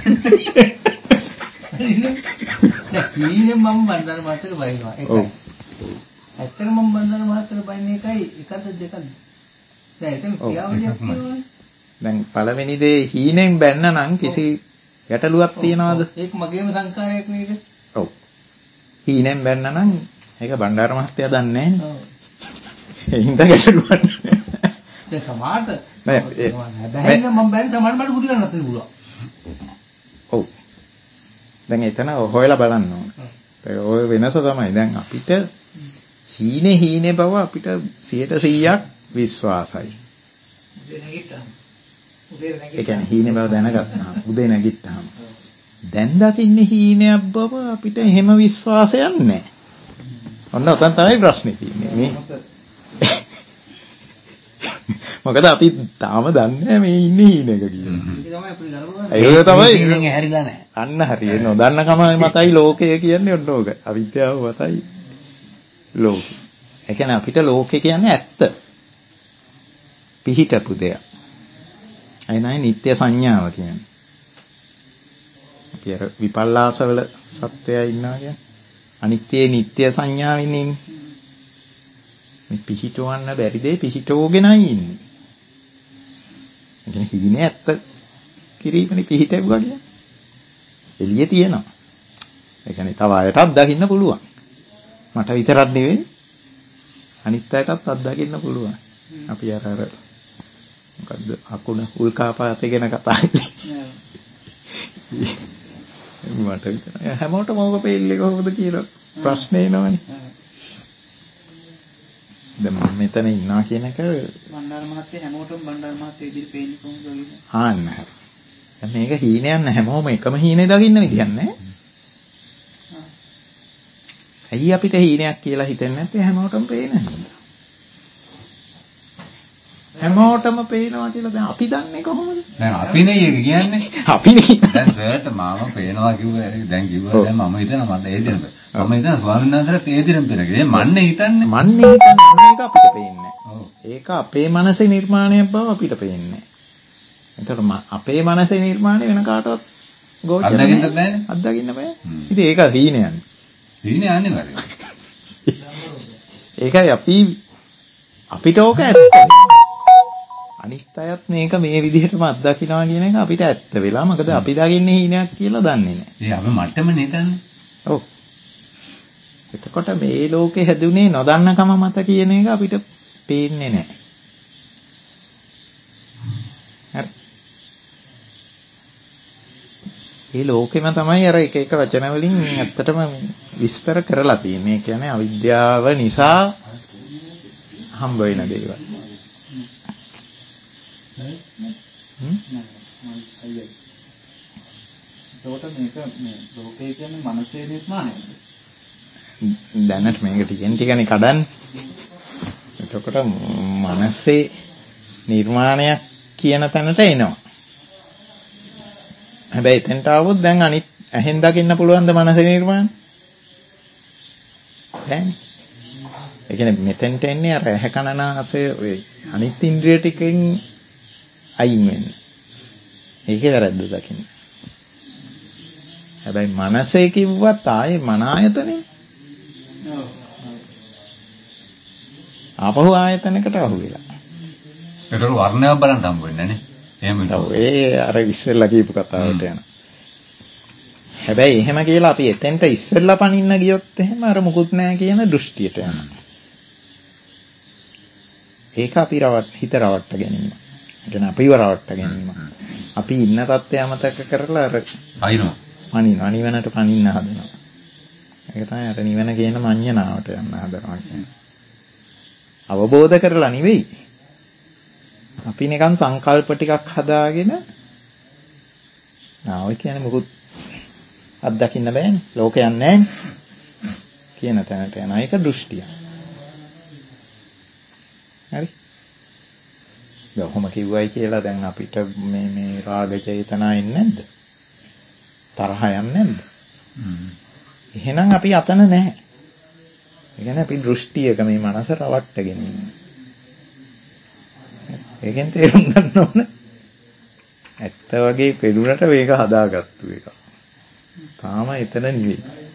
නෑ හීනේ මම මණ්ඩල මහත්තයට බනිනවා. ඒකයි. ඇත්තට මම මණ්ඩල මහත්තයට බනින එකයි එකද දෙකද? දැන් එතන ක්‍රියාවලියක් තියෙනවනේ.
දැන් පළවෙනි දේ හීනෙන් බැන්න නම් කිසි ගැටලුවක් තියනවද?
ඒක මගේම සංකාරයක් නේද?
ඔව්. හීනෙන් බැන්න නම් ඒක බණ්ඩාර මහත්තයා දන්නේ නැහැ.
ඔව්.
ඒ හින්දා ගැටලුවක්.
දැන් සමාත හැබැයි මම බැලුවා සමාන මට බුදු ගන්නත් පුළුවන්.
ඔව්. දැන් එතන හොයලා බලන්න ඕන. ඔය වෙනස තමයි. දැන් අපිට හීනේ බව අපිට 100% විශ්වාසයි. ඒ කියන්නේ හීනේ බව දැනගත්තාම උදේ නැගිට්ටාම දැන් දකින්නේ හීනයක් බව අපිට එහෙම විශ්වාසයක් නැහැ. ඔන්න ඔතන තමයි ප්‍රශ්නේ තියෙන්නේ. මේ මොකද අපි තාම දන්නේ මේ ඉන්නේ හීනක කියලා. ඒක තමයි
ඉන්නේ හැරිලා නැහැ.
අන්න හරිය නොදන්න කම මතයි ලෝකය කියන්නේ ඔන්න ඕක. අවිද්‍යාව මතයි ලෝකය. ඒ කියන්නේ අපිට ලෝකය කියන්නේ ඇත්ත. පිහිටපු දෙයක්. අයිනයි නිත්‍ය සංඥාව කියන්නේ. අපි අර විපල්ලාසවල සත්‍යය ඉන්නවා කියන්නේ. අනිත්‍ය නිත්‍ය සංඥාවෙන් ඉන්නේ. මේ පිහිටවන්න බැරි දෙය පිහිටවගෙනයි ඉන්නේ. ඒ කියන්නේ හීනේ ඇත්ත කිරීමනේ පිහිටවුවා කියන්නේ. එළියේ තියෙනවා. ඒ කියන්නේ තව අයටත් දකින්න පුළුවන්. මට විතරක් නෙවෙයි අනිත් අයටත් අත්දකින්න පුළුවන්. අපි අර මොකද්ද අකුණ උල්කාපාතේ ගැන කතා කරන්නේ. මට විතරයි හැමෝටම ඕක පෙල්ලේ කොහොමද කියලා ප්‍රශ්නේ එනවනේ. දැන් මම මෙතන ඉන්නවා කියන එක
බණ්ඩාර මහත්තයා හැමෝටම බණ්ඩාර මහත්තයා ඉදිරි පේන්නේ කොහොමද වගේ.
ආන්න හරි. දැන් මේක හීනයක් නෑ හැමෝම එකම හීනේ දකින්න විදියක් නෑ. ඇයි අපිට හීනයක් කියලා හිතෙන්නේ නැත්තේ හැමෝටම පේන හින්දා. හැමෝටම පේනවා කියලා දැන් අපි දන්නේ කොහොමද?
දැන් අපිනේ ඒක කියන්නේ.
අපිනේ.
දැන් සර්ට මාම පේනවා කිව්වා දැන් කිව්වා දැන් මම හිතනවා මට ඒ දෙන්න. මම හිතනවා ස්වාමීන් වහන්සේට ඒ දිරම් පේනවා. මන්නේ හිතන්නේ.
මන්නේ හිතන්නේ මේක අපිට පේන්නේ. ඒක අපේ මනසේ නිර්මාණයක් බව අපිට පේන්නේ. එතකොට අපේ මනසේ නිර්මාණය වෙන කාටවත් ගෝචර නැහැ. අත්දකින්න බෑ. ඉතින් ඒක හීනයන්නේ.
හීනේ අනිවාර්යයෙන්.
ඒකයි අපිට ඕක ඇත්ත. අනිත් අයත් මේක මේ විදිහටම අත්දකින්නවා කියන එක අපිට ඇත්ත වෙලා. මොකද අපි දකින්නේ හීනයක් කියලා දන්නේ නැහැ.
ඒ අපි මට්ටමනේ හිතන්නේ.
ඔව්. එතකොට මේ ලෝකේ හැදුනේ නොදන්නකම මත කියන එක අපිට පේන්නේ නැහැ. හරි. මේ ලෝකෙම තමයි අර එක එක වචන වලින් ඇත්තටම විස්තර කරලා තියෙන්නේ. ඒ කියන්නේ අවිද්‍යාව නිසා හම්බ වෙන දේවල්.
ඒකට මේක මේ ලෝකය කියන්නේ මනසේ නිර්මාණයද?
දැනට මේක ටිකෙන් කඩන්නේ. එතකොට මනසේ නිර්මාණයක් කියන තැනට එනවා. හැබැයි එතෙන්ට ආවොත් දැන් අනිත් ඇහෙන් දකින්න පුළුවන් ද මනසේ නිර්මාණ? බෑනේ. ඒ කියන්නේ මෙතෙන්ට එන්නේ අර ඇහැ කන නාසය ඔය අනිත් ඉන්ද්‍රිය ටිකෙන් අයින් වෙන්න. ඒකේ වැරද්ද දකින්න. හැබැයි මනසේ කිව්වත් ආයේ මන ආයතනේ. ආපහු ආයතනයකට අහු වෙලා.
ඒකට වර්ණයක් බලන්න හම්බ වෙන්නේ නැහැ නේ. එහෙම
හිතුවා. ඒ අර ඉස්සෙල්ලා කියපු කතාවට යනවා. හැබැයි එහෙම කියලා අපි එතෙන්ට ඉස්සෙල්ලා පනින්න ගියොත් එහෙම අර මුකුත් නැහැ කියන දෘෂ්ටියට යනවා. ඒක අපි හිත රවට්ට ගැනීම. ඒ කියන්නේ අපිව රවට්ට ගැනීම. අපි ඉන්න තත්ත්වය අමතක කරලා අර පනිනවා. නිවනට පනින්න හදනවා. ඒක තමයි අර නිවන කියන මඤ්ඤණාවට යන්න හදනවා කියන්නේ. අවබෝධ කරලා නෙවෙයි. අපි නිකන් සංකල්ප ටිකක් හදාගෙන ඔය කියන්නේ මොකුත් අත්දකින්න බෑනේ. ලෝකයක් නැහැනේ. කියන තැනට යන එක දෘෂ්ටිය. හරි. කොහොම කිව්වයි කියලා දැන් අපිට මේ රාග චේතනා එන්නේ නැද්ද? තරහ යන්නේ නැද්ද? එහෙනම් අපි අතන නැහැ. ඒ කියන්නේ අපි දෘෂ්ටියක මේ මනස රවට්ටගෙන ඉන්නේ. ඒකෙන් තේරුම් ගන්න ඕන ඇත්ත වගේ පෙළුනට මේක හදාගත්තු එක. තාම එතන නෙවෙයි.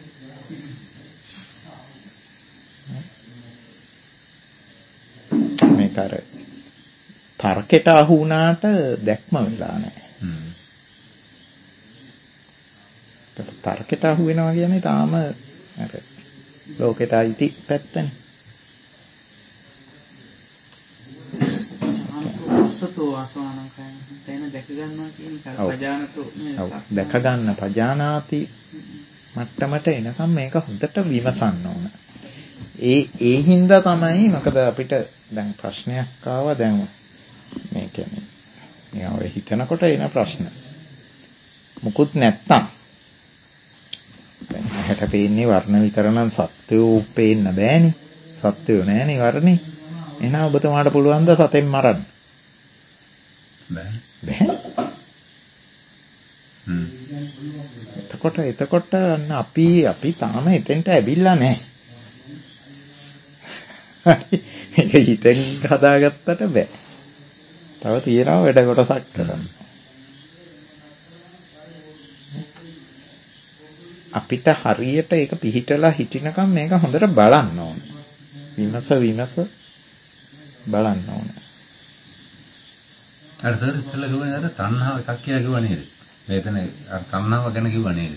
මේක අර තර්කයට අහු වුණාට දැක්ම වෙලා නැහැ. තර්කයට අහු වෙනවා කියන්නේ තාම අර ලෝකෙට අයිති පැත්තනේ.
සතෝ ආසවානං කයන දැක ගන්නවා කියන එක පජානතෝ
දැක ගන්න පජානාති මට්ටමට එනකම් මේක හොඳට විමසන්න ඕන. ඒ හින්දා තමයි මොකද අපිට දැන් ප්‍රශ්නයක් ආවා දැන් මේ කියන්නේ නිකන් ඔය හිතනකොට එන ප්‍රශ්න. මුකුත් නැත්තම් දැන් හැට පේන්නේ වර්ණ විතර නම් සත්වෝ පේන්න බෑනේ. සත්වෝ නෑනේ වර්ණේ. එහෙනම් ඔබතුමාට පුළුවන් ද සතෙන් මරන්න? බෑ. එතකොට අන්න අපි තාම එතෙන්ට ඇවිල්ලා නැහැ. මේක හිතෙන් හදාගත්තට බෑ. තව තියෙනවා වැඩ කොටසක් කරන්න. අපිට හරියට ඒක පිහිටලා හිටිනකම් මේක හොඳට බලන්න ඕන. විමස බලන්න ඕන.
අර සර් ඉස්සෙල්ලා කිව්වනේ අර තණ්හාව එකක් කියලා කිව්වා නේද? මේතන අර තණ්හාව ගැන කිව්වා නේද?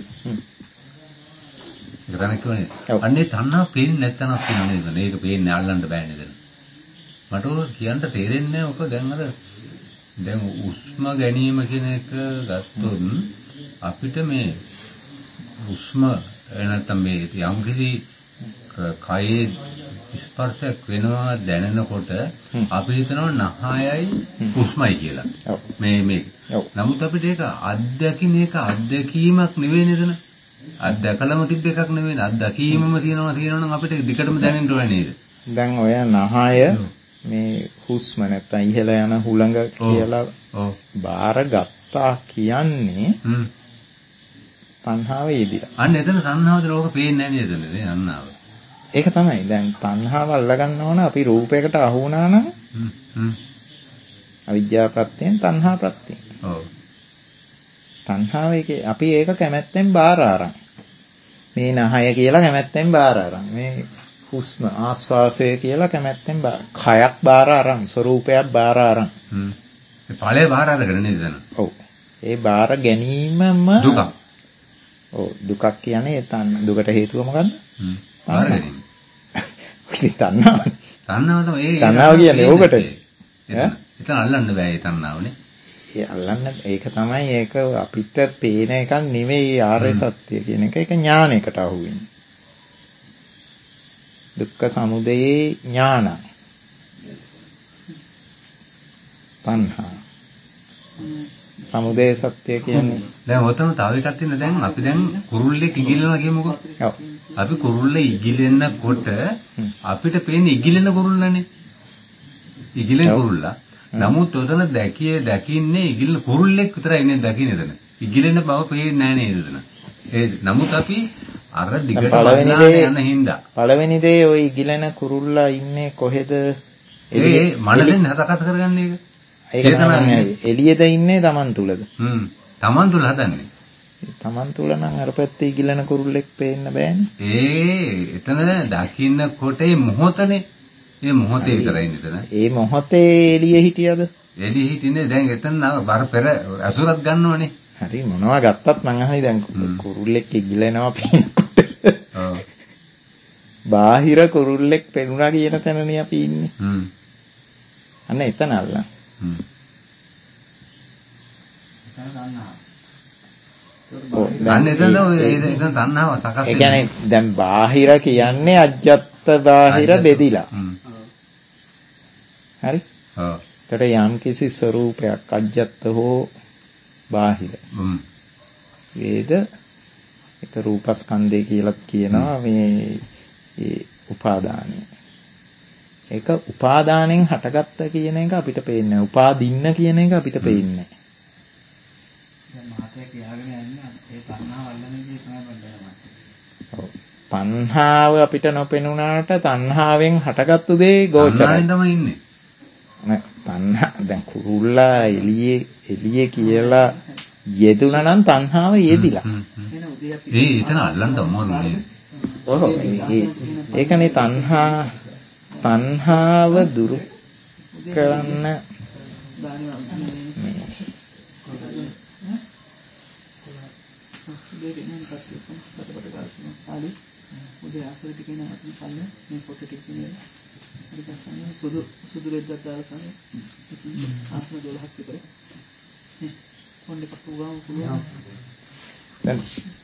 ඒක තමයි කිව්වනේ. අන්නේ තණ්හාව පේන්නේ නැත්තනක් තියෙනවා නේද? මේක පේන්නේ අල්ලන්න බෑ නේද? මට ඔක කියන්න තේරෙන්නේ නැහැ. ඔක දැන් උස්ම ගැනීම කියන එක ගත්තොත් අපිට මේ උස්ම නැත්තම් මේ යම්කිසි කයේ ස්පර්ශයක් වෙනවා දැනෙනකොට අපි හිතනවා නහයයි උස්මයි කියලා. මේ නමුත් අපිට ඒක අත්දැකීමක් නෙවෙයි නේද? අත්දැකලම තිබ්බ එකක් නෙවෙයි. අත්දැකීමම තියෙනවා නම් අපිට දිගටම දැනෙන්න ඕනේ නේද?
දැන් ඔය නහය මේ හුස්ම නැත්තම් ඉහළ යන හුළඟ කියලා බාර ගත්තා කියන්නේ තණ්හාව යෙදිලා.
අන්න එතන තණ්හාවද ලෝක පේන්නේ නැහැ නේද? තණ්හාව.
ඒක තමයි. දැන් තණ්හාව අල්ලගන්න ඕන අපි රූපයකට අහු වුණා නම් අවිජ්ජා ප්‍රත්‍යයෙන් තණ්හා ප්‍රත්‍යයෙන්.
ඔව්.
තණ්හාව අපි ඒක කැමැත්තෙන් බාර අරන්. මේ නහය කියලා කැමැත්තෙන් බාර අරන්. මේ හුස්ම ආස්වාසය කියලා කැමැත්තෙන් කයක් බාර අරන්, ස්වરૂපයක් බාර අරන්.
ඒ ඵලය බාර අරගෙන නේද එතන? ඔව්.
ඒ බාර ගැනීමම
දුක.
ඔව් දුකක් කියන්නේ දුකට හේතුව මොකද්ද?
බාර ගැනීම.
තණ්හාව.
තණ්හාව තමයි ඒ
තණ්හාව කියන්නේ ඕකට.
එතන අල්ලන්න බෑ ඒ තණ්හාවනේ.
ඒ අල්ලන්න ඒක තමයි ඒක අපිට පේන එකක් නෙවෙයි ආර්ය සත්‍ය කියන එක. ඒක ඥානයකට අහු වෙන්නේ. දුක්ඛ සමුදයේ ඥාන. තණ්හා. සමුදය සත්‍ය කියන්නේ
දැන් ඔතන තව එකක් තියෙන දැන් අපි දැන් කුරුල්ලෙක් ඉගිලනවා කියමුකෝ.
ඔව්.
අපි කුරුල්ලේ ඉගිලෙනකොට අපිට පේන්නේ ඉගිලෙන කුරුල්ලනේ. ඉගිලෙන කුරුල්ලා. නමුත් ඔතන දකින්නේ ඉගිලෙන කුරුල්ලෙක් විතරයි නේ දකින්නේ එතන. ඉගිලෙන බව පේන්නේ නැහැ නේද එතන. නමුත් අපි අර දිගට බලන හින්දා
පළවෙනි දේ ওই ඉගිලෙන කුරුල්ලා ඉන්නේ කොහෙද?
ඒ මනසෙන් හදකත කරගන්නේ ඒක.
ඒක තමයි එළියද ඉන්නේ Taman තුලද?
Taman තුල හදන්නේ.
Taman තුල නම් අර පැත්තේ ඉගිලෙන කුරුල්ලෙක් පේන්න බෑනේ.
එතන දකින්නකොට මේ මොහොතනේ. මේ මොහොතේ විතරයි එතන.
ඒ මොහොතේ එළියේ හිටියද?
එළියේ හිටින්නේ දැන් එතන බර පෙර අසුරක් ගන්නවනේ.
හරි මොනවා ගත්තත් මං අහන්නේ දැන් කුරුල්ලෙක් ඉගිලෙනවා පේනකොට.
ඔව්.
බාහිර කුරුල්ලෙක් පෙනුණා කියන තැනනේ අපි ඉන්නේ. අන්න එතන අල්ලන්න.
එතන තණ්හාව සකස්
ඒ කියන්නේ දැන් බාහිර කියන්නේ අජ්ජත් බාහිර බෙදිලා. හරි?
ඔව්.
ඒතර යම් කිසි ස්වરૂපයක් අජ්ජත් හෝ බාහිර. වේද එක රූපස්කන්ධය කියලා කියනවා මේ උපාදානය. ඒක උපාදානෙන් හටගත්ත කියන එක අපිට පේන්නේ නැහැ. උපාදින්න කියන එක අපිට පේන්නේ නැහැ.
දැන් මහතේ කියාගෙන යන්නේ ඒ තණ්හාව අල්ලන දේ තමයි බලනවා.
ඔව්. තණ්හාව අපිට නොපෙනුනාට තණ්හාවෙන් හටගත්තු දේ ගෝචරයි.
තණ්හාවෙන් තමයි ඉන්නේ.
නෑ තණ්හා දැන් කුරුල්ලා එළියේ කියලා යෙදුණා නම් තණ්හාව යෙදිලා.
එතන අල්ලන්න ඕනේ.
ඔව් ඒකනේ තණ්හාව දුරු කරන්න
උදේ ආසර ටිකේ නවතින කල්ල මේ ෆොටෝ ටික නේ ඊට පස්සේ සුදු රෙද්දක් දාලා තමයි ආසන 12ක් විතර මේ කොණ්ඩේ පටුවාම පුළුවන්.
දැන්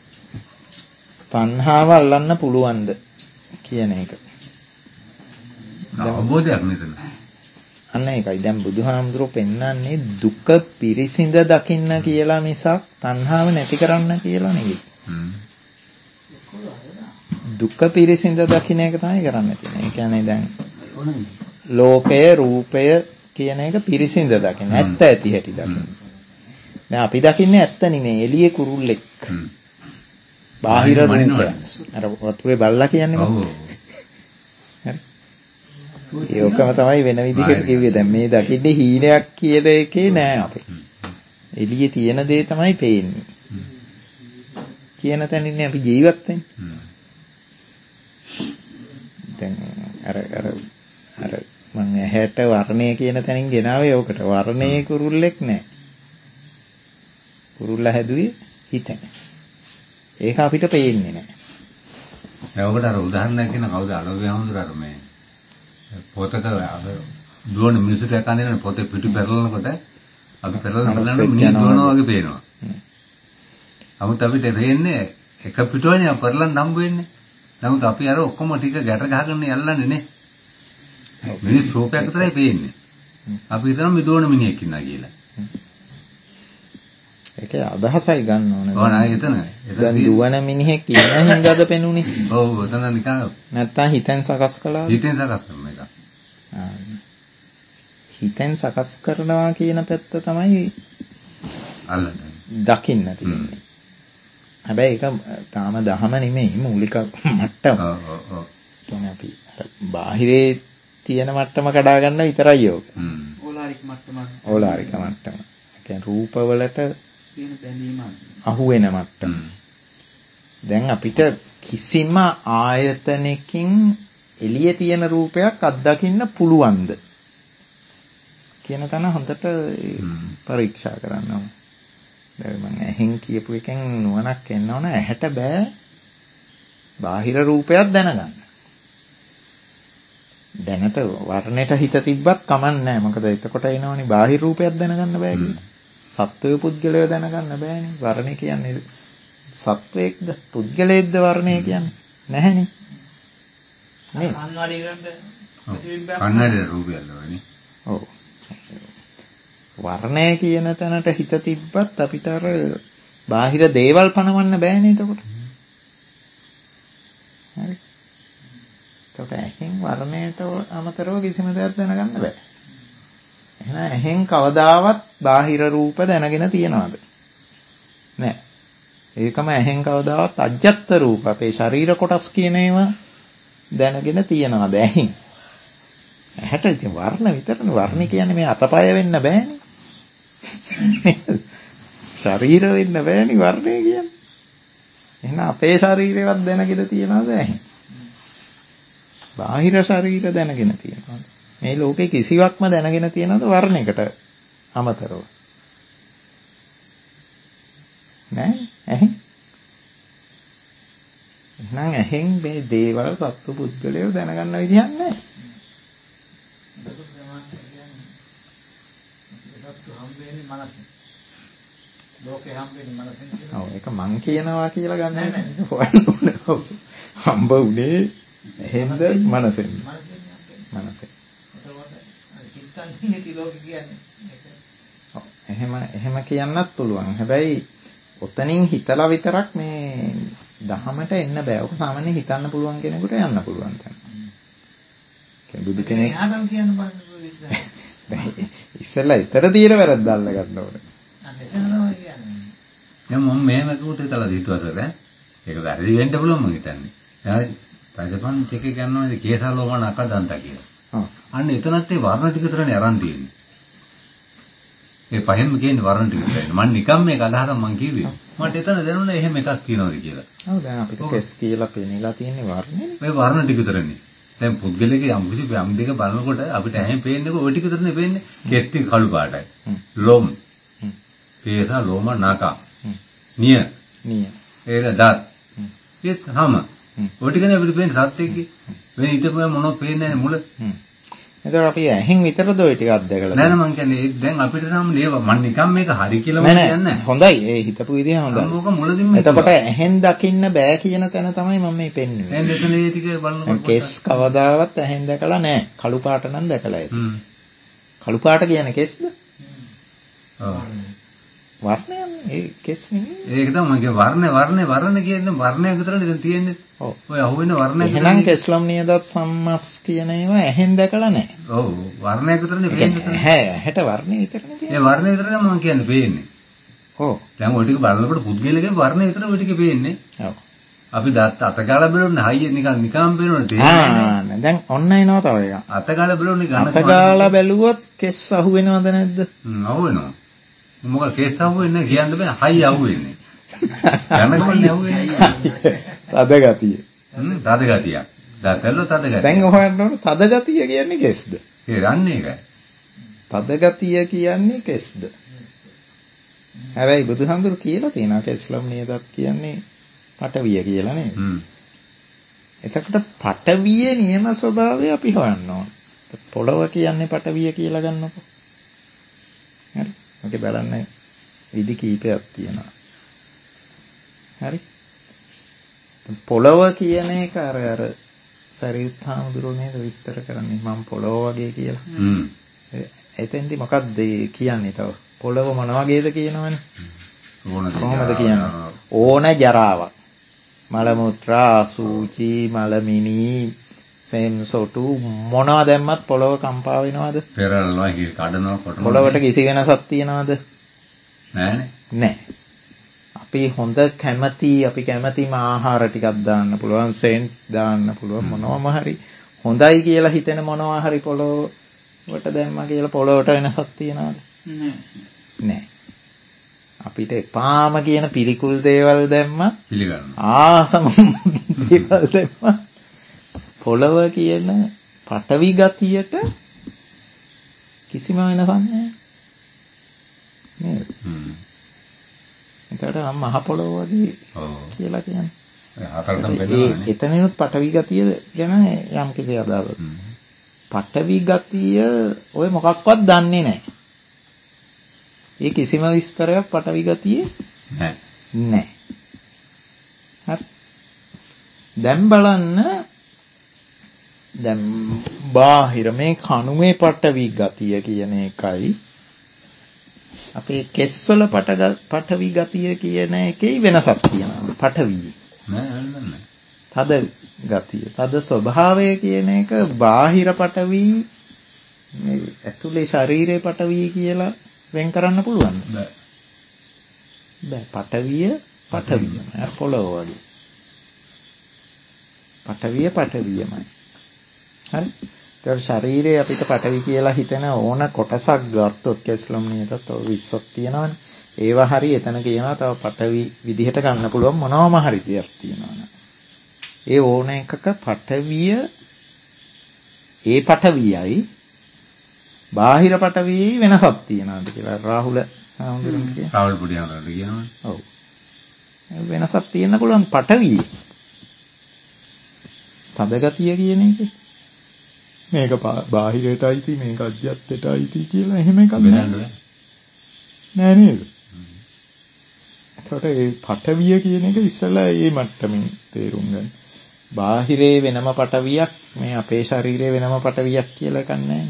තණ්හාව අල්ලන්න පුළුවන්ද කියන එක.
අවබෝධයක් මෙතන.
අන්න ඒකයි දැන් බුදුහාමුදුරුවෝ පෙන්වන්නේ දුක පිරිසිඳ දකින්න කියලා මිසක් තණ්හාව නැති කරන්න කියලා නෙවෙයි. දුක පිරිසිඳ දකින්න එක තමයි කරන්න තියෙන්නේ. ඒ කියන්නේ දැන් ලෝකය රූපය කියන එක පිරිසිඳ දකින්න. ඇත්ත ඇති හැටි දකින්න. දැන් අපි දකින්නේ ඇත්ත නෙමෙයි එළියේ කුරුල්ලෙක්. බාහිර රූපය. අර වතුරේ බල්ලා කියන්නේ මොකක්ද? ඒකම තමයි වෙන විදිහකට කිව්වේ. දැන් මේ දකින්නේ හීනයක් කියන එකේ නෑ අපි. එළියේ තියෙන දේ තමයි පේන්නේ. කියන තැනින්නේ අපි ජීවත් වෙන්නේ. දැන් අර මම ඇහැට වර්ණය කියන තැනින් ගෙනාවේ ඕකට. වර්ණයේ කුරුල්ලෙක් නෑ. කුරුල්ලා හැදුවේ හිතෙන්. ඒක අපිට පේන්නේ නෑ.
ඒකට අර උදාහරණයක් කියන කවුද අලෝභය හඳුරාර මේ පොතක දුවන මිනිස්සුට යකන්නේ පොතේ පිටු පෙරලනකොට අපි පෙරලන මිනිහ දුවනවා වගේ පේනවා. නමුත් අපිට පේන්නේ එක පිටුවනේ පෙරලන්න හම්බ වෙන්නේ. නමුත් අපි අර ඔක්කොම ටික ගැට ගහගෙන යල්ලන්නේ නේ. මිනිස් රූපයක් විතරයි පේන්නේ. අපි හිතනවා මේ දුවන මිනිහෙක් ඉන්නා කියලා.
ඒකේ අදහසයි ගන්න ඕනේ.
ඔව් නෑ එතන.
දැන් දුවන මිනිහෙක් ඉන්න හින්දාද පෙනුනේ?
ඔව් එතන නිකන්
නැත්තම් හිතෙන් සකස් කළා.
හිතෙන් සකස් කරන එක.
හිතෙන් සකස් කරනවා කියන පැත්ත තමයි
අල්ලන්නේ.
දකින්න තියෙන්නේ. හැබැයි ඒක තාම දහම නෙමෙයි මූලික මට්ටම.
ඔව්.
කියන්නේ අපි අර බාහිරේ තියෙන මට්ටම කඩා ගන්න විතරයි ඕක.
ඕලාරික මට්ටම.
ඕලාරික මට්ටම. ඒ කියන්නේ රූපවලට
තියෙන බැඳීම
අහු වෙන මට්ටම. දැන් අපිට කිසිම ආයතනකින් එළියේ තියෙන රූපයක් අත්දකින්න පුළුවන්ද කියන තැන හොඳට පරීක්ෂා කරන්න ඕනේ. දැන් මම ඇහෙන් කියපු එකෙන් නුවණක් එන්න ඕන ඇහැට බෑ බාහිර රූපයක් දැනගන්න. දැනට වර්ණයට හිත තිබ්බත් කමක් නැහැ. මොකද එතකොට එනවනේ බාහිර රූපයක් දැනගන්න බෑ කියලා. සත්වය පුද්ගලය දැනගන්න බෑනේ. වර්ණය කියන්නේ සත්වයක්ද පුද්ගලයෙක්ද වර්ණය කියන්නේ නැහැනේ. නේ?
කන්නඩි රූපයල්ල වනේ.
ඔව්. වර්ණය කියන තැනට හිත තිබ්බත් අපිට අර බාහිර දේවල් පනවන්න බෑනේ එතකොට. හරි. එතකොට ඇහෙන් වර්ණයට අමතරව කිසිම දෙයක් දැනගන්න බෑ. එහෙනම් ඇහෙන් කවදාවත් බාහිර රූප දැනගෙන තියනවද? නෑ. ඒකම ඇහෙන් කවදාවත් අජ්ජත් රූප අපේ ශරීර කොටස් කියන ඒවා දැනගෙන තියනවද ඇහෙන්? ඇහැට ඉතින් වර්ණ විතරනේ. වර්ණ කියන්නේ මේ අතපය වෙන්න බෑනේ. ශරීර වෙන්න බෑනේ වර්ණය කියන්නේ. එහෙනම් අපේ ශරීරේවත් දැනගෙන තියනවද ඇහෙන්? බාහිර ශරීර දැනගෙන තියනවද? මේ ලෝකේ කිසිවක්ම දැනගෙන තියනවද වර්ණයකට අමතරව? නෑ ඇහෙන්. එහෙනම් ඇහෙන් මේ දේවල් සත්තු පුද්ගලයෝ දැනගන්න විදිහක් නෑ. ඔව් ඒක මං කියනවා කියලා ගන්න නෑ. හම්බ උනේ එහෙන්ද මනසෙන්. මනසෙන්. එහෙම කියන්නත් පුළුවන්. හැබැයි ඔතනින් හිතලා විතරක් මේ දහමට එන්න බෑ. ඔක සාමාන්‍ය හිතන්න පුළුවන් කෙනෙකුට යන්න පුළුවන් තැන. බුදු කෙනෙක් ඉස්සෙල්ලා ඊතර තියෙන වැරද්ද අල්ල ගන්න ඕනේ.
දැන් මම මෙහෙම කිව්වොත් හිතලා දීතුවද ඒක වැරදි වෙන්න පුළුවන් මම හිතන්නේ. එයා පයිසපන් චෙක් එක ගන්නවනේ කේසාලෝම නකදන්ත කියලා. අන්න එතනත් ඒ වර්ණ ටික විතරනේ අරන් තියෙන්නේ. ඒ පහෙන්ම කියන්නේ වර්ණ ටික විතරයි. මම නිකම් මේක අදහසක් මම කිව්වේ. මට එතන දැනුණා එහෙම එකක් තියෙනවද කියලා.
ඔව් දැන් අපිට කෙස් කියලා පෙන්නලා තියෙන්නේ වර්ණනේ.
මේ වර්ණ ටික විතරනේ. දැන් පුද්ගලයාගේ යම් කිසි යම් දෙක බලනකොට අපිට ඇහෙන් පේන්නේ ওই ටික විතරනේ පේන්නේ. කෙස් ටික කළු පාටයි. ලොම්. කේසා ලෝම නාකා. නිය. ඒක දත්. ඒත් හැම. ඔය ටිකනේ අපිට පේන්නේ සත්‍යයේ. වෙන ඊටම මොනව පේන්නේ නැහැ මුල.
එතකොට අපි ඇහෙන් විතරද ওই ටික අත්දැකලා
නෑ නෑ මං කියන්නේ දැන් අපිට නම් නේව මං නිකන් මේක හරි කියලා මම කියන්නේ නැහැ.
හොඳයි ඒ හිතපු විදිහ හොඳයි.
මොක මුලදින්ම
එතකොට ඇහෙන් දකින්න බෑ කියන තැන තමයි මම මේ පෙන්නුවේ.
දැන් එතන මේ ටික බලනකොට
කෙස් කවදාවත් ඇහෙන් දැකලා නෑ. කළු පාට නම් දැකලා ඇති. කළු පාට කියන්නේ කෙස්ද?
ඔව්.
වර්ණයන් ඒ කෙස් නෙමෙයි.
ඒක තමයි මම කිය වර්ණ කියන්නේ වර්ණයක් විතරනේ දැන් තියෙන්නේ.
ඔව්.
ඔය අහුවෙන වර්ණයක්
එහෙනම් කෙස්ලොම් නියදත් සම්මස් කියන ඒවා ඇහෙන් දැකලා නැහැ.
ඔව් වර්ණයක් විතරනේ පේන්නේ.
ඇහැට වර්ණේ විතරනේ පේන්නේ.
ඒ වර්ණය විතර තමයි මම කියන්නේ පේන්නේ.
ඔව්.
දැන් ඔය ටික බලනකොට පුද්ගලයාගේ වර්ණය විතර ඔය ටික පේන්නේ.
ඔව්.
අපි අතගාලා බලන්නේ හයිය නිකන් පේනවනේ තේරෙන්නේ.
දැන් ඔන්න එනවා තව එකක්.
අතගාලා බලන්නේ ගන්න.
අතගාලා බැලුවොත් කෙස් අහුවෙනවද නැද්ද?
අහුවෙනවා. මොකද කෙස් අහුවෙන්නේ කියන්න බෑ හයිය අහුවෙන්නේ. යනකොන්නේ අහුවෙන්නේ.
තද ගතිය.
තද ගතිය. දැන් තද ගතිය.
දැන් හොයන්න ඕන තද ගතිය කියන්නේ කෙස්ද?
ඒ රන්නේ ඒකයි.
තද ගතිය කියන්නේ කෙස්ද? හැබැයි බුදුහාමුදුරු කියලා තියෙනවා කෙස්ලොම් නියදත් කියන්නේ පටවිය කියලා නේද? එතකොට පටවියේ නියම ස්වභාවය අපි හොයන්න ඕන. පොළව කියන්නේ පටවිය කියලා ගන්නකො. හරි. ඔක බලන්න විදි කීපයක් තියෙනවා. හරි. පොළව කියන එක අර සරියුත් හාමුදුරුවෝ නේද විස්තර කරන්නේ මම පොළව වගේ කියලා. එතෙන්දි මොකක්ද කියන්නේ තව? පොළව මොන වගේද කියනවනේ? කොහොමද කියන්නේ? ඕන ජරාවක්. මල මුත්‍රා අසුචි මලමිනී සෙම්සොටු මොනවා දැම්මත් පොළව කම්පා වෙනවද?
පෙරලනවා කඩනවා කොටනවා.
පොළවට කිසි වෙනසක් තියනවද?
නෑනේ.
නෑ. අපි කැමතිම ආහාර ටිකක් දාන්න පුළුවන්, සෙන්ට් දාන්න පුළුවන් මොනවම හරි හොඳයි කියලා හිතෙන මොනවා හරි පොළොවට දැම්මා කියලා පොළොවට වෙනසක් තියනවද? නෑ. අපිට එපාම කියන පිළිකුල් දේවල් දැම්මා
පිළිගන්නවා.
ආසම දේවල් දැම්මා පොළව කියන පටවි ගතියට කිසිම වෙනසක් නැහැ. නේද? එතකොට මහ පොළොව වගේ කියලා කියන්නේ. එතනිනුත් පටවි ගතිය ගැන යම් කිසි අදහසක්. පටවි ගතිය ඔය මොකක්වත් දන්නේ නැහැ. ඒ කිසිම විස්තරයක් පටවි ගතියේ නැහැ. හරි. දැන් බලන්න දැන් බාහිර මේ කණුවේ පටවි ගතිය කියන එකයි අපේ කෙස්වල පටවි ගතිය කියන එකේ වෙනසක් තියෙනවා. පටවි
නෑ
තද ගතිය තද ස්වභාවය කියන එක බාහිර පටවි මේ ඇතුලේ ශරීරේ පටවි කියලා වෙන් කරන්න පුළුවන්ද? බෑ. පටවියමයි පොළොව වගේ. පටවියමයි. හරි. ඒතර ශරීරයේ අපිට පටවි කියලා හිතෙන ඕන කොටසක් ගත්තොත් කෙස්ලොම් නියතත් ඔය 20ක් තියෙනවනේ. ඒවා හරි එතන කියනවා තව පටවි විදිහට ගන්න පුළුවන් මොනවාම හරි දෙයක් තියෙනවනේ. ඒ ඕන එකක පටවිය ඒ පටවියයි බාහිර පටවියේ වෙනසක් තියෙනවාද කියලා රාහුල හඳුරන්නේ කියලා.
රාහුල පුඩි හඳුරන්නේ කියනවනේ.
ඔව්. වෙනසක් තියෙන්න පුළුවන් පටවියේ. තද ගතිය කියන එකේ මේක බාහිරට අයිති මේක අජ්ජත්තට අයිති කියලා එහෙම එකක් නෑ. නෑ නේද? එතකොට ඒ පටවිය කියන එක ඉස්සලා ඒ මට්ටමින් තේරුම් ගන්න. බාහිරේ වෙනම පටවියක් මේ අපේ ශරීරයේ වෙනම පටවියක් කියලා එකක් නෑනේ.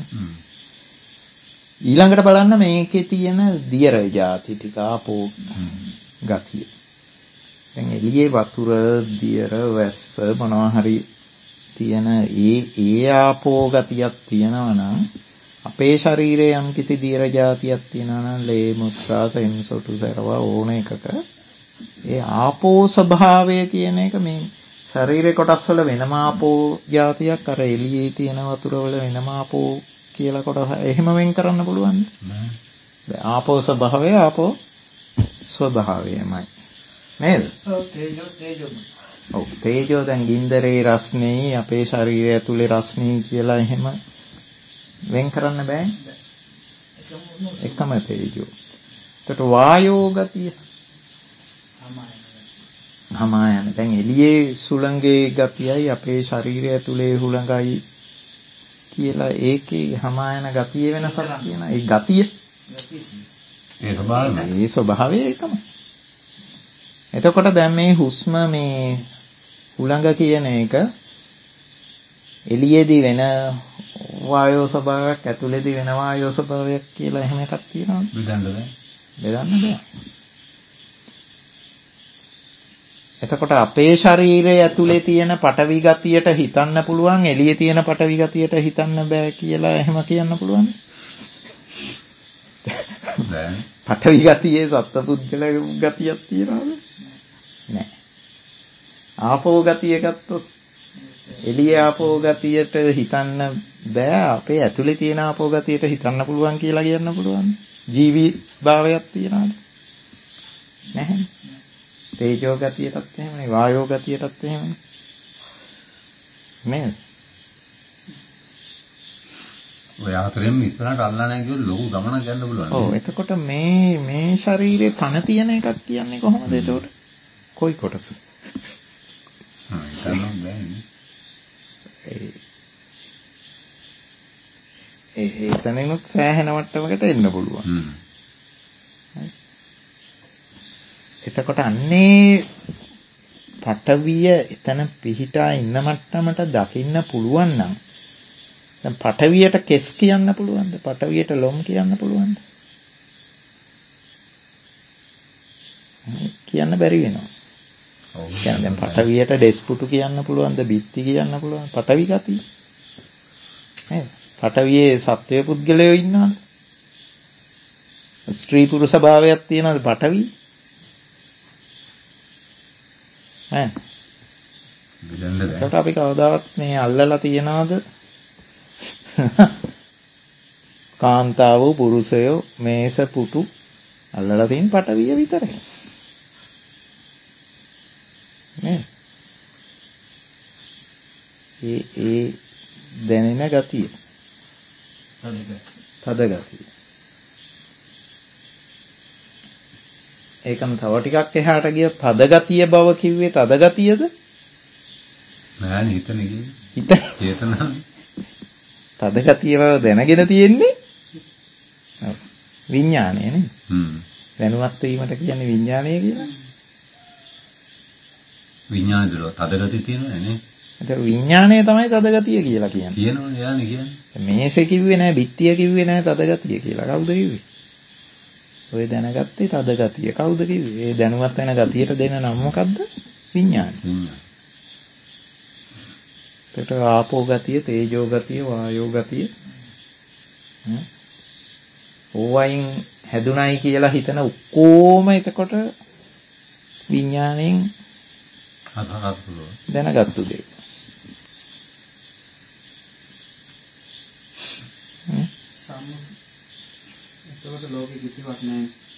ඊළඟට බලන්න මේකේ තියෙන දියර જાති ටික ආපෝ ගතිය. දැන් එළියේ වතුර දියර වැස්ස මොනවා හරි තියෙන ඒ ආපෝ ගතියක් තියෙනවා නම් අපේ ශරීරයේ යම් කිසි දියර જાතියක් තියෙනවා නම් ලේ මුත්‍රා සෙම්සොටු සරවා ඕන එකක ඒ ආපෝ ස්වභාවය කියන එක මේ ශරීරේ කොටස් වල වෙනම ආපෝ જાතියක් අර එළියේ තියෙන වතුර වල වෙනම ආපෝ කියලා කොටස එහෙම වෙන් කරන්න පුළුවන්ද? නෑ. ආපෝ ස්වභාවය ආපෝ ස්වභාවයමයි. නේද? ඔව් තේජෝ දැන් ගින්දරේ රස්නේ අපේ ශරීරය ඇතුලේ රස්නේ කියලා එහෙම වෙන් කරන්න බෑ. එකම තේජෝ. එතකොට වායෝ ගතිය හමායන දැන් එළියේ සුළඟේ ගතියයි අපේ ශරීරය ඇතුලේ හුළඟයි කියලා ඒකේ හමායන ගතිය වෙනසක් තියෙනවා. ඒ ගතිය ඒ ස්වභාවය එකම. එතකොට දැන් මේ හුස්ම මේ හුළඟ කියන එක එළියේදී වෙන වායෝ ස්වභාවයක් ඇතුළේදී වෙන වායෝ ස්වභාවයක් කියලා එහෙම එකක් තියෙනවද? බෙදන්න බෑ. එතකොට අපේ ශරීරයේ ඇතුලේ තියෙන පටවි ගතියට හිතන්න පුළුවන් එළියේ තියෙන පටවි ගතියට හිතන්න බෑ කියලා එහෙම කියන්න පුළුවන්.
බෑ.
පටවි ගතියේ සත්පුද්ගල ගතියක් තියනවද? නෑ. ආපෝ ගතිය ගත්තොත් එළියේ ආපෝ ගතියට හිතන්න බෑ. අපේ ඇතුලේ තියෙන ආපෝ ගතියට හිතන්න පුළුවන් කියලා කියන්න පුළුවන්. ජීවි භාවයක් තියනවද? නැහැ. තේජෝ ගතියටත් එහෙමයි වායෝ ගතියටත් එහෙමයි නේද?
ඔය අතරෙම ඉස්සරහට අල්ලා නැහැ කියොත් ලොකු ගමනක් යන්න පුළුවන්.
ඔව් එතකොට මේ ශරීරේ පණ තියෙන එකක් කියන්නේ කොහොමද එතකොට? කොයි කොටස?
හිතන්න බෑනේ.
එතනිනුත් සෑහෙන මට්ටමකට එන්න පුළුවන්. එතකොට අන්නේ පටවිය එතන පිහිටා ඉන්න මට්ටමට දකින්න පුළුවන් නම් දැන් පටවියට කෙස් කියන්න පුළුවන්ද? පටවියට ලොම් කියන්න පුළුවන්ද? කියන්න බැරි වෙනවා. ඔව්. කියන්නේ දැන් පටවියට ඩෙස්පුටු කියන්න පුළුවන්ද? බිත්ති කියන්න පුළුවන්ද? පටවි ගතිය. නේද? පටවියේ සත්වයේ පුද්ගලයෝ ඉන්නවද? ස්ත්‍රී පුරුෂ භාවයක් තියෙනවද පටවි? එතකොට අපි කවදාවත් මේ අල්ලලා තියනවාද කාන්තාවෝ පුරුෂයෝ මේස පුටු අල්ලලා තියෙන පටවිය විතරයි නේ? ඒ දැනෙන ගතිය තද ගතිය ඒකම තව ටිකක් එහාට ගියොත් තද ගතිය බව කිව්වේ තද ගතියද?
නෑනේ හිතන්නේ කිව්වේ. චේතනාව.
තද ගතිය බව දැනගෙන තියෙන්නේ විඥානය නේ. දැනුවත් වීමට කියන්නේ විඥානය කියලා.
විඥානේද තද ගතිය තියෙනවනේ නේ.
ඒක විඥානය තමයි තද ගතිය කියලා කියන්නේ.
කියනවනේ යානේ කියන්නේ.
මේසේ කිව්වේ නෑ, බිත්තිය කිව්වේ නෑ තද ගතිය කියලා. කවුද කිව්වේ? ඔය දැනගත්තේ තද ගතිය. කවුද කිව්වේ? ඒ දැනුවත් වෙන ගතියට දෙන නම මොකද්ද? විඥානය. එතකොට ආපෝ ගතිය, තේජෝ ගතිය, වායෝ ගතිය. ඕවයින් හැදුනයි කියලා හිතන ඔක්කොම එතකොට විඥාණයෙන් දැනගත්තු දේ.
එතකොට ලෝකෙ කිසිවක් නැහැ.